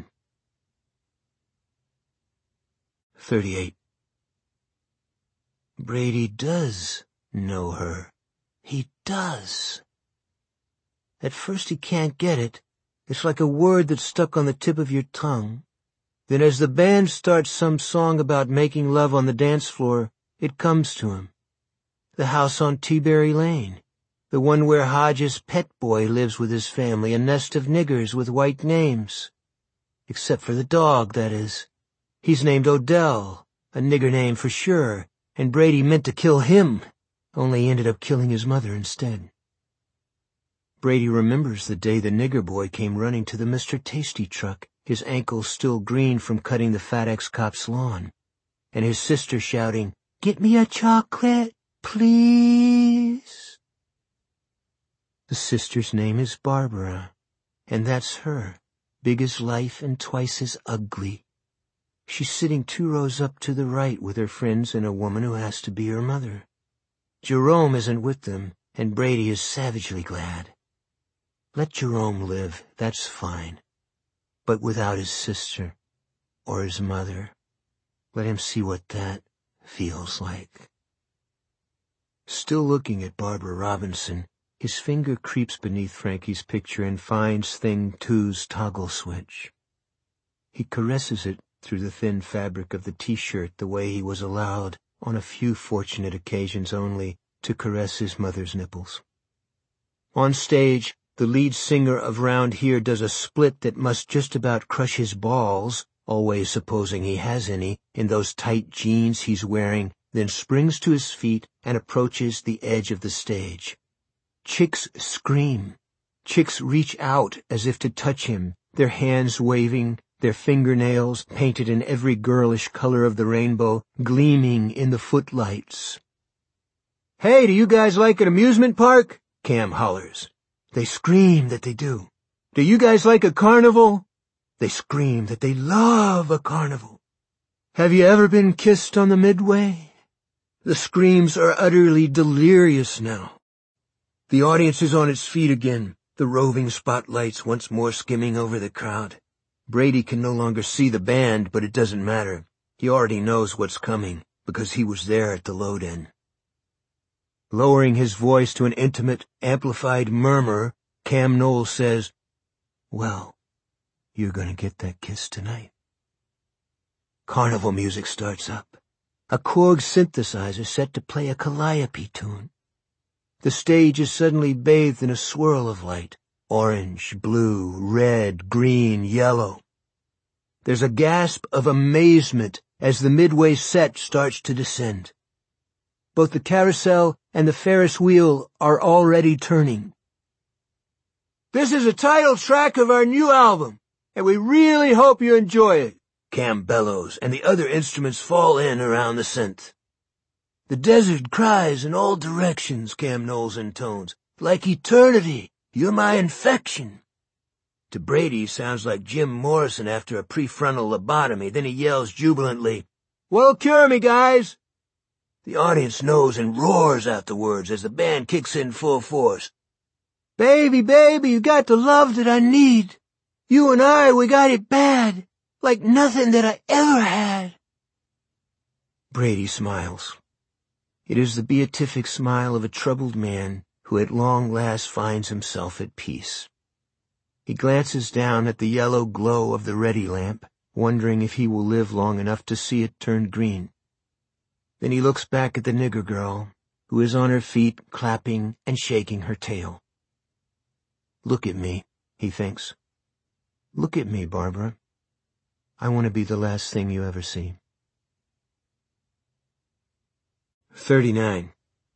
[SPEAKER 2] 38. Brady does know her. He does. At first he can't get it. It's like a word that's stuck on the tip of your tongue. Then as the band starts some song about making love on the dance floor, it comes to him. The house on Teaberry Lane. The one where Hodges' pet boy lives with his family, a nest of niggers with white names. Except for the dog, that is. He's named Odell, a nigger name for sure, and Brady meant to kill him, only he ended up killing his mother instead. Brady remembers the day the nigger boy came running to the Mr. Tasty truck, his ankles still green from cutting the fat ex-cop's lawn, and his sister shouting, "Get me a chocolate, please." The sister's name is Barbara, and that's her, big as life and twice as ugly. She's sitting 2 rows up to the right with her friends and a woman who has to be her mother. Jerome isn't with them, and Brady is savagely glad. Let Jerome live, that's fine. But without his sister, or his mother. Let him see what that
[SPEAKER 1] feels like. Still looking at Barbara Robinson, his finger creeps beneath Frankie's picture and finds Thing 2's toggle switch. He caresses it through the thin fabric of the T-shirt the way he was allowed, on a few fortunate occasions only, to caress his mother's nipples. On stage, the lead singer of Round Here does a split that must just about crush his balls, always supposing he has any, in those tight jeans he's wearing, then springs to his feet and approaches the edge of the stage. Chicks scream. Chicks reach out as if to touch him, their hands waving, their fingernails, painted in every girlish color of the rainbow, gleaming in the footlights. "Hey, do you guys like an amusement park?" Cam hollers. They scream that they do. "Do you guys like a carnival?" They scream that they love a carnival. "Have you ever been kissed on the midway?" The screams are utterly delirious now. The audience is on its feet again, the roving spotlights once more skimming over the crowd. Brady can no longer see the band, but it doesn't matter. He already knows what's coming, because he was there at the load-in. Lowering his voice to an intimate, amplified murmur, Cam Knowles says, "Well, you're gonna get that kiss tonight." Carnival music starts up. A Korg synthesizer set to play a Calliope tune. The stage is suddenly bathed in a swirl of light. Orange, blue, red, green, yellow. There's a gasp of amazement as the midway set starts to descend. Both the carousel and the Ferris wheel are already turning. "This is a title track of our new album, and we really hope you enjoy it," Cam bellows, and the other instruments fall in around the synth. "The desert cries in all directions," Cam Knowles intones, "like eternity. You're my infection." To Brady, sounds like Jim Morrison after a prefrontal lobotomy. Then he yells jubilantly, "What'll cure me, guys?" The audience knows and roars out the words as the band kicks in full force. "Baby, baby, you got the love that I need. You and I, we got it bad, like nothing that I ever had." Brady smiles. It is the beatific smile of a troubled man who at long last finds himself at peace. He glances down at the yellow glow of the ready lamp, wondering if he will live long enough to see it turn green. Then he looks back at the nigger girl, who is on her feet, clapping and shaking her tail. "Look at me," he thinks. "Look at me, Barbara. I want to be the last thing you ever see." 39.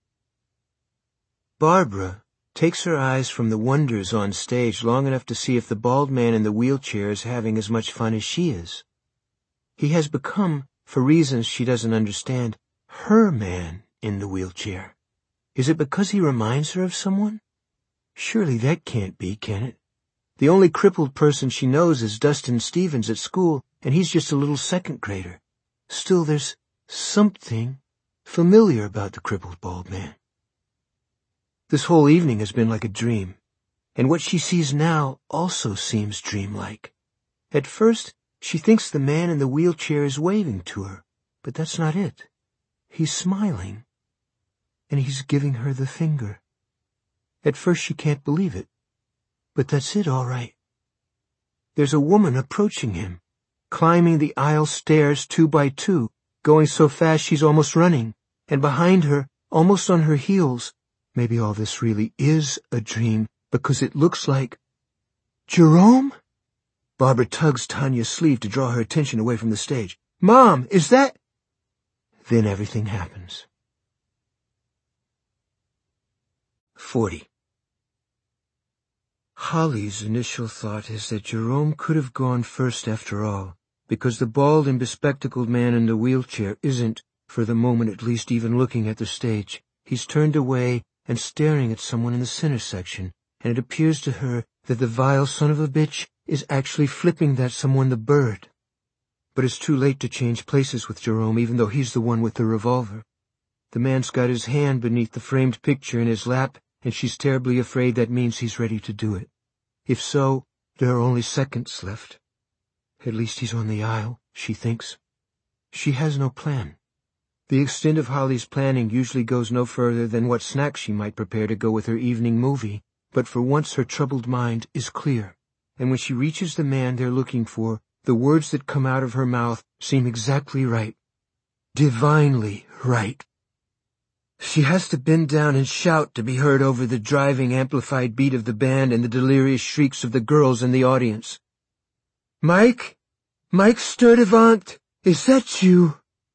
[SPEAKER 1] Barbara takes her eyes from the wonders on stage long enough to see if the bald man in the wheelchair is having as much fun as she is. He has become, for reasons she doesn't understand, her man in the wheelchair. Is it because he reminds her of someone? Surely that can't be, can it? The only crippled person she knows is Dustin Stevens at school, and he's just a little second grader. Still, there's something familiar about the crippled bald man. This whole evening has been like a dream, and what she sees now also seems dreamlike. At first, she thinks the man in the wheelchair is waving to her, but that's not it. He's smiling, and he's giving her the finger. At first she can't believe it, but that's it all right. There's a woman approaching him, climbing the aisle stairs 2 by 2, going so fast she's almost running, and behind her, almost on her heels, maybe all this really is a dream, because it looks like... Jerome? Barbara tugs Tanya's sleeve to draw her attention away from the stage. "Mom, is that..." Then everything happens. 40. Holly's initial thought is that Jerome could have gone first after all, because the bald and bespectacled man in the wheelchair isn't, for the moment at least, even looking at the stage. He's turned away and staring at someone in the center section, and it appears to her that the vile son of a bitch is actually flipping that someone the bird. But it's too late to change places with Jerome, even though he's the one with the revolver. The man's got his hand beneath the framed picture in his lap, and she's terribly afraid that means he's ready to do it. If so, there are only seconds left. At least he's on the aisle, she thinks. She has no plan.
[SPEAKER 2] The extent of Holly's planning usually goes no further than what snacks she might prepare to go with her evening movie, but for once her troubled mind is clear, and when she reaches the man they're looking for, the words that come out of her mouth seem exactly right. Divinely right. She has to bend down and shout to be heard over the driving amplified beat of the band and the delirious shrieks of the girls in the audience. "Mike? Mike Sturdivant? Is that you?"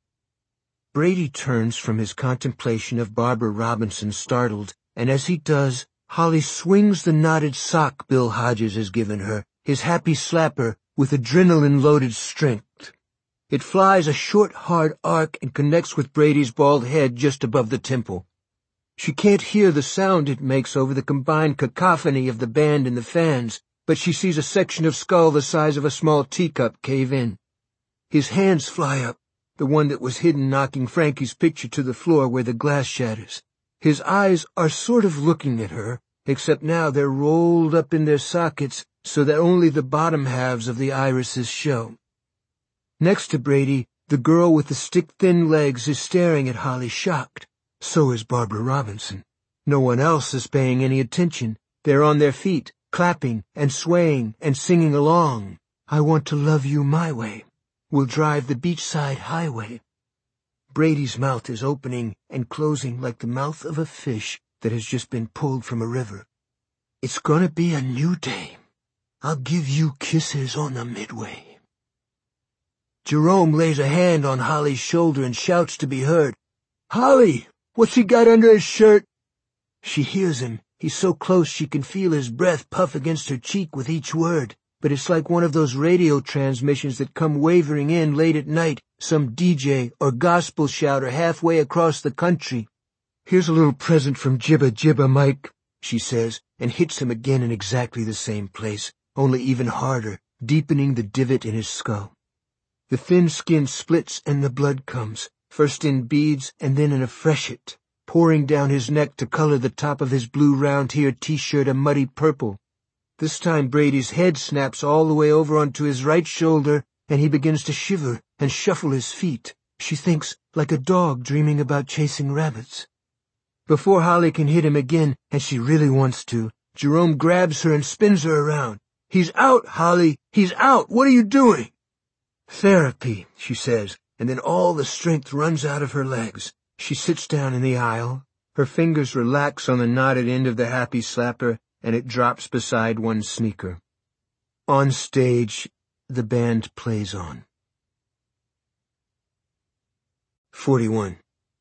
[SPEAKER 2] Brady turns from his contemplation of Barbara Robinson startled, and as he does, Holly swings the knotted sock Bill Hodges has given her, his happy slapper, with adrenaline-loaded strength. It flies a short, hard arc and connects with Brady's bald head just above the temple. She can't hear the sound it makes over the combined cacophony of the band and the fans, but she sees a section of skull the size of a small teacup cave in. His hands fly up, the one that was hidden knocking Frankie's picture to the floor where the glass shatters. His eyes are sort of looking at her, except now they're rolled up in their sockets so that only the bottom halves of the irises show. Next to Brady, the girl with the stick-thin legs is staring at Holly shocked. So is Barbara Robinson. No one else is paying any attention. They're on their feet, clapping and swaying and singing along. "I want to love you my way. We'll drive the beachside highway." Brady's mouth is opening and closing like the mouth of a fish that has just been pulled from a river. "It's gonna be a new day. I'll give you kisses on the midway." Jerome lays a hand on Holly's shoulder and shouts to be heard. "Holly, what's he got under his shirt?" She hears him. He's so close she can feel his breath puff against her cheek with each word, but it's like one of those radio transmissions that come wavering in late at night, some DJ or gospel shouter halfway across the country. "Here's a little present from Jibba Jibba Mike," she says, and hits him again in exactly the same place, only even harder, deepening the divot in his skull. The thin skin splits and the blood comes, first in beads and then in a freshet, pouring down his neck to color the top of his blue round-here t-shirt a muddy purple. This time Brady's head snaps all the way over onto his right shoulder, and he begins to shiver and shuffle his feet. She thinks, like a dog dreaming about chasing rabbits. Before Holly can hit him again, and she really wants to, Jerome grabs her and spins her around. "He's out, Holly! He's out! What are you doing?" "Therapy," she says, and then all the strength runs out of her legs. She sits down in the aisle. Her fingers relax on the knotted end of the happy slapper, and it drops beside one sneaker. On stage, the band plays on. 41.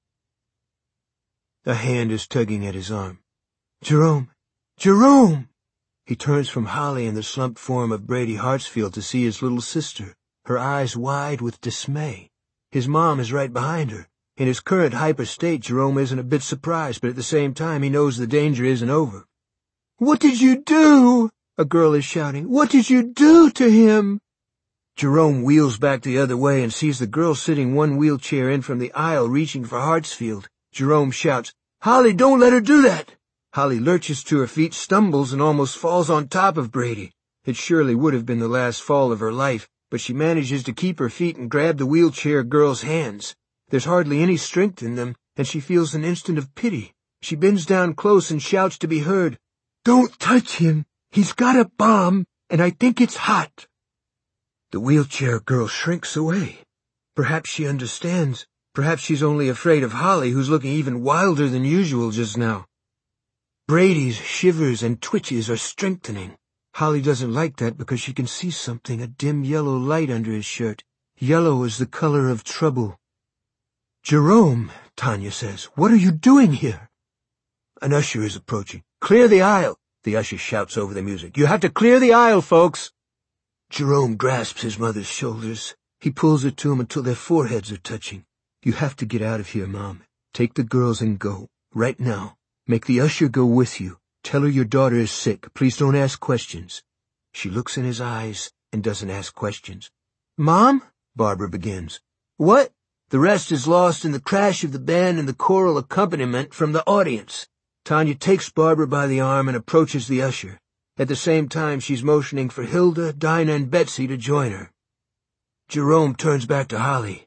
[SPEAKER 2] A hand is tugging at his arm. "Jerome! Jerome!" He turns from Holly and the slumped form of Brady Hartsfield to see his little sister, her eyes wide with dismay. His mom is right behind her. In his current hyper state, Jerome isn't a bit surprised, but at the same time he knows the danger isn't over. "What did you do?" a girl is shouting. "What did you do to him?" Jerome wheels back the other way and sees the girl sitting one wheelchair in from the aisle reaching for Hartsfield. Jerome shouts, "Holly, don't let her do that!" Holly lurches to her feet, stumbles, and almost falls on top of Brady. It surely would have been the last fall of her life, but she manages to keep her feet and grab the wheelchair girl's hands. There's hardly any strength in them, and she feels an instant of pity. She bends down close and shouts to be heard, "Don't touch him! He's got a bomb, and I think it's hot!" The wheelchair girl shrinks away. Perhaps she understands. Perhaps she's only afraid of Holly, who's looking even wilder than usual just now. Brady's shivers and twitches are strengthening. Holly doesn't like that because she can see something, a dim yellow light under his shirt. Yellow is the color of trouble. "Jerome," Tanya says, "what are you doing here?" An usher is approaching. "Clear the aisle," the usher shouts over the music. "You have to clear the aisle, folks." Jerome grasps his mother's shoulders. He pulls her to him until their foreheads are touching. "You have to get out of here, Mom. Take the girls and go. Right now. Make the usher go with you. Tell her your daughter is sick. Please don't ask questions." She looks in his eyes and doesn't ask questions. "Mom?" Barbara begins. "What?" The rest is lost in the crash of the band and the choral accompaniment from the audience. Tanya takes Barbara by the arm and approaches the usher. At the same time, she's motioning for Hilda, Dinah, and Betsy to join her. Jerome turns back to Holly.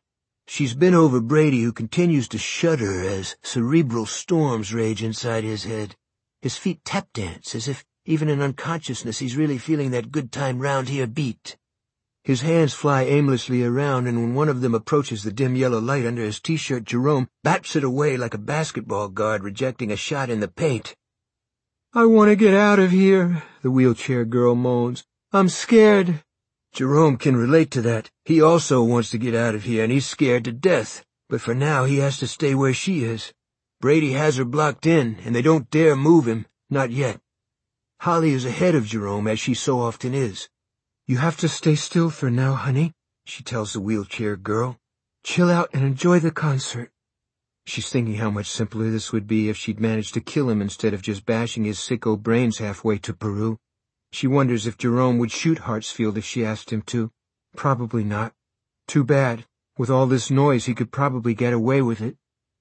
[SPEAKER 1] She's bent over Brady, who continues to shudder as cerebral storms rage inside his head. His feet tap dance, as if, even in unconsciousness, he's really feeling that good time round here beat. His hands fly aimlessly around, and when one of them approaches the dim yellow light under his T-shirt, Jerome bats it away like a basketball guard rejecting a shot in the paint. "I want to get out of here," the wheelchair girl moans. "I'm scared." Jerome can relate to that. He also wants to get out of here, and he's scared to death. But for now, he has to stay where she is. Brady has her blocked in, and they don't dare move him. Not yet. Holly is ahead of Jerome, as she so often is. "You have to stay still for now, honey," she tells the wheelchair girl. "Chill out and enjoy the concert." She's thinking how much simpler this would be if she'd managed to kill him instead of just bashing his sicko brains halfway to Peru. She wonders if Jerome would shoot Hartsfield if she asked him to. Probably not. Too bad. With all this noise, he could probably get away with it.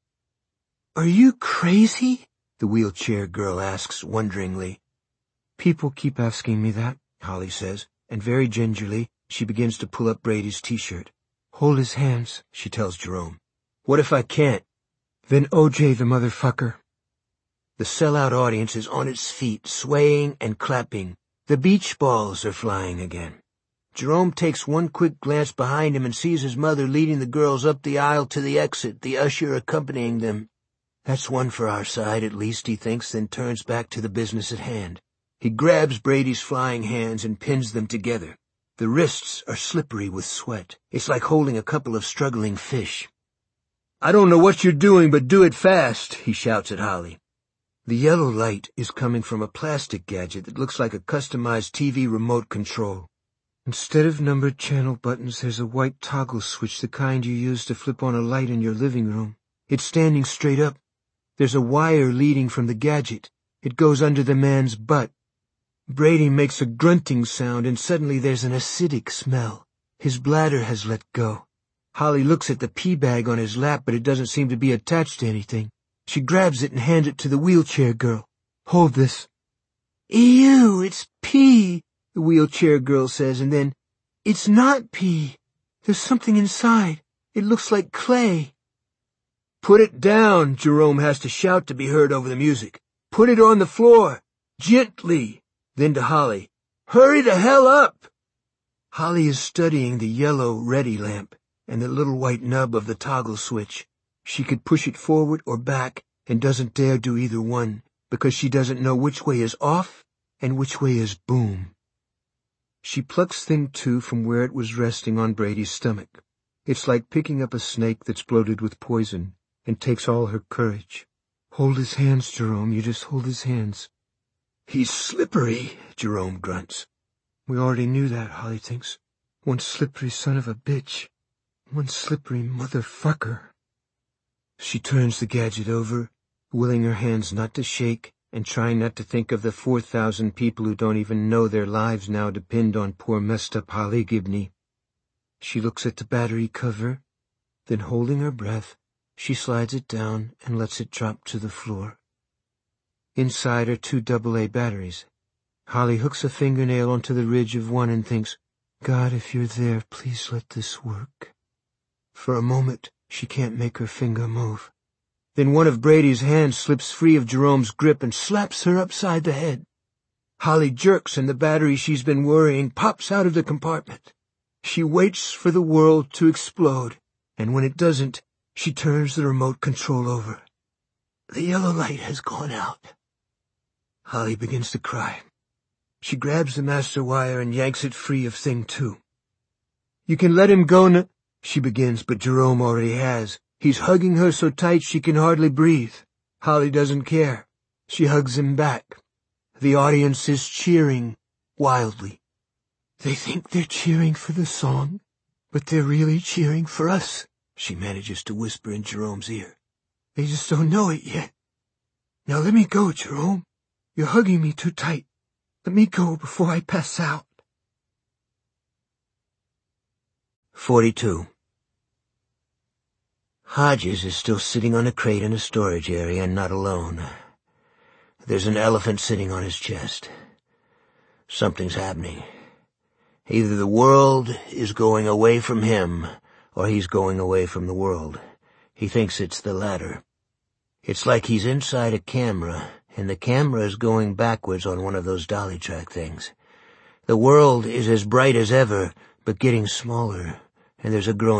[SPEAKER 1] "Are you crazy?" the wheelchair girl asks wonderingly. "People keep asking me that," Holly says, and very gingerly, she begins to pull up Brady's T-shirt. "Hold his hands," she tells Jerome. "What if I can't?" "Then OJ the motherfucker." The sellout audience is on its feet, swaying and clapping. The beach balls are flying again. Jerome takes one quick glance behind him and sees his mother leading the girls up the aisle to the exit, the usher accompanying them. That's one for our side, at least, he thinks, then turns back to the business at hand. He grabs Brady's flying hands and pins them together. The wrists are slippery with sweat. It's like holding a couple of struggling fish. "I don't know what you're doing, but do it fast," he shouts at Holly. The yellow light is coming from a plastic gadget that looks like a customized TV remote control. Instead of numbered channel buttons, there's a white toggle switch, the kind you use to flip on a light in your living room. It's standing straight up. There's a wire leading from the gadget. It goes under the man's butt. Brady makes a grunting sound, and suddenly there's an acidic smell. His bladder has let go. Holly looks at the pee bag on his lap, but it doesn't seem to be attached to anything. She grabs it and hands it to the wheelchair girl. "Hold this." "Ew, it's pee," the wheelchair girl says, and then, "It's not pee. There's something inside. It looks like clay." "Put it down," Jerome has to shout to be heard over the music. "Put it on the floor. Gently." Then to Holly, "Hurry the hell up!" Holly is studying the yellow ready lamp and the little white nub of the toggle switch. She could push it forward or back and doesn't dare do either one because she doesn't know which way is off and which way is boom. She plucks thing 2 from where it was resting on Brady's stomach. It's like picking up a snake that's bloated with poison, and takes all her courage. "Hold his hands, Jerome, you just hold his hands." "He's slippery," Jerome grunts. "We already knew that," Holly thinks. "One slippery son of a bitch. One slippery motherfucker." She turns the gadget over, willing her hands not to shake and trying not to think of the 4,000 people who don't even know their lives now depend on poor messed up Holly Gibney. She looks at the battery cover, then holding her breath, she slides it down and lets it drop to the floor. Inside are 2 AA batteries. Holly hooks a fingernail onto the ridge of one and thinks, "God, if you're there, please let this work." For a moment, she can't make her finger move. Then one of Brady's hands slips free of Jerome's grip and slaps her upside the head. Holly jerks and the battery she's been worrying pops out of the compartment. She waits for the world to explode, and when it doesn't, she turns the remote control over. The yellow light has gone out. Holly begins to cry. She grabs the master wire and yanks it free of thing 2. "You can let him go now," she begins, but Jerome already has. He's hugging her so tight she can hardly breathe. Holly doesn't care. She hugs him back. The audience is cheering wildly. "They think they're cheering for the song, but they're really cheering for us," she manages to whisper in Jerome's ear. "They just don't know it yet. Now let me go, Jerome. You're hugging me too tight. Let me go before I pass out." 42. Hodges is still sitting on a crate in a storage area and not alone. There's an elephant sitting on his chest. Something's happening. Either the world is going away from him, or he's going away from the world. He thinks it's the latter. It's like he's inside a camera, and the camera is going backwards on one of those dolly track things. The world is as bright as ever, but getting smaller, and there's a growing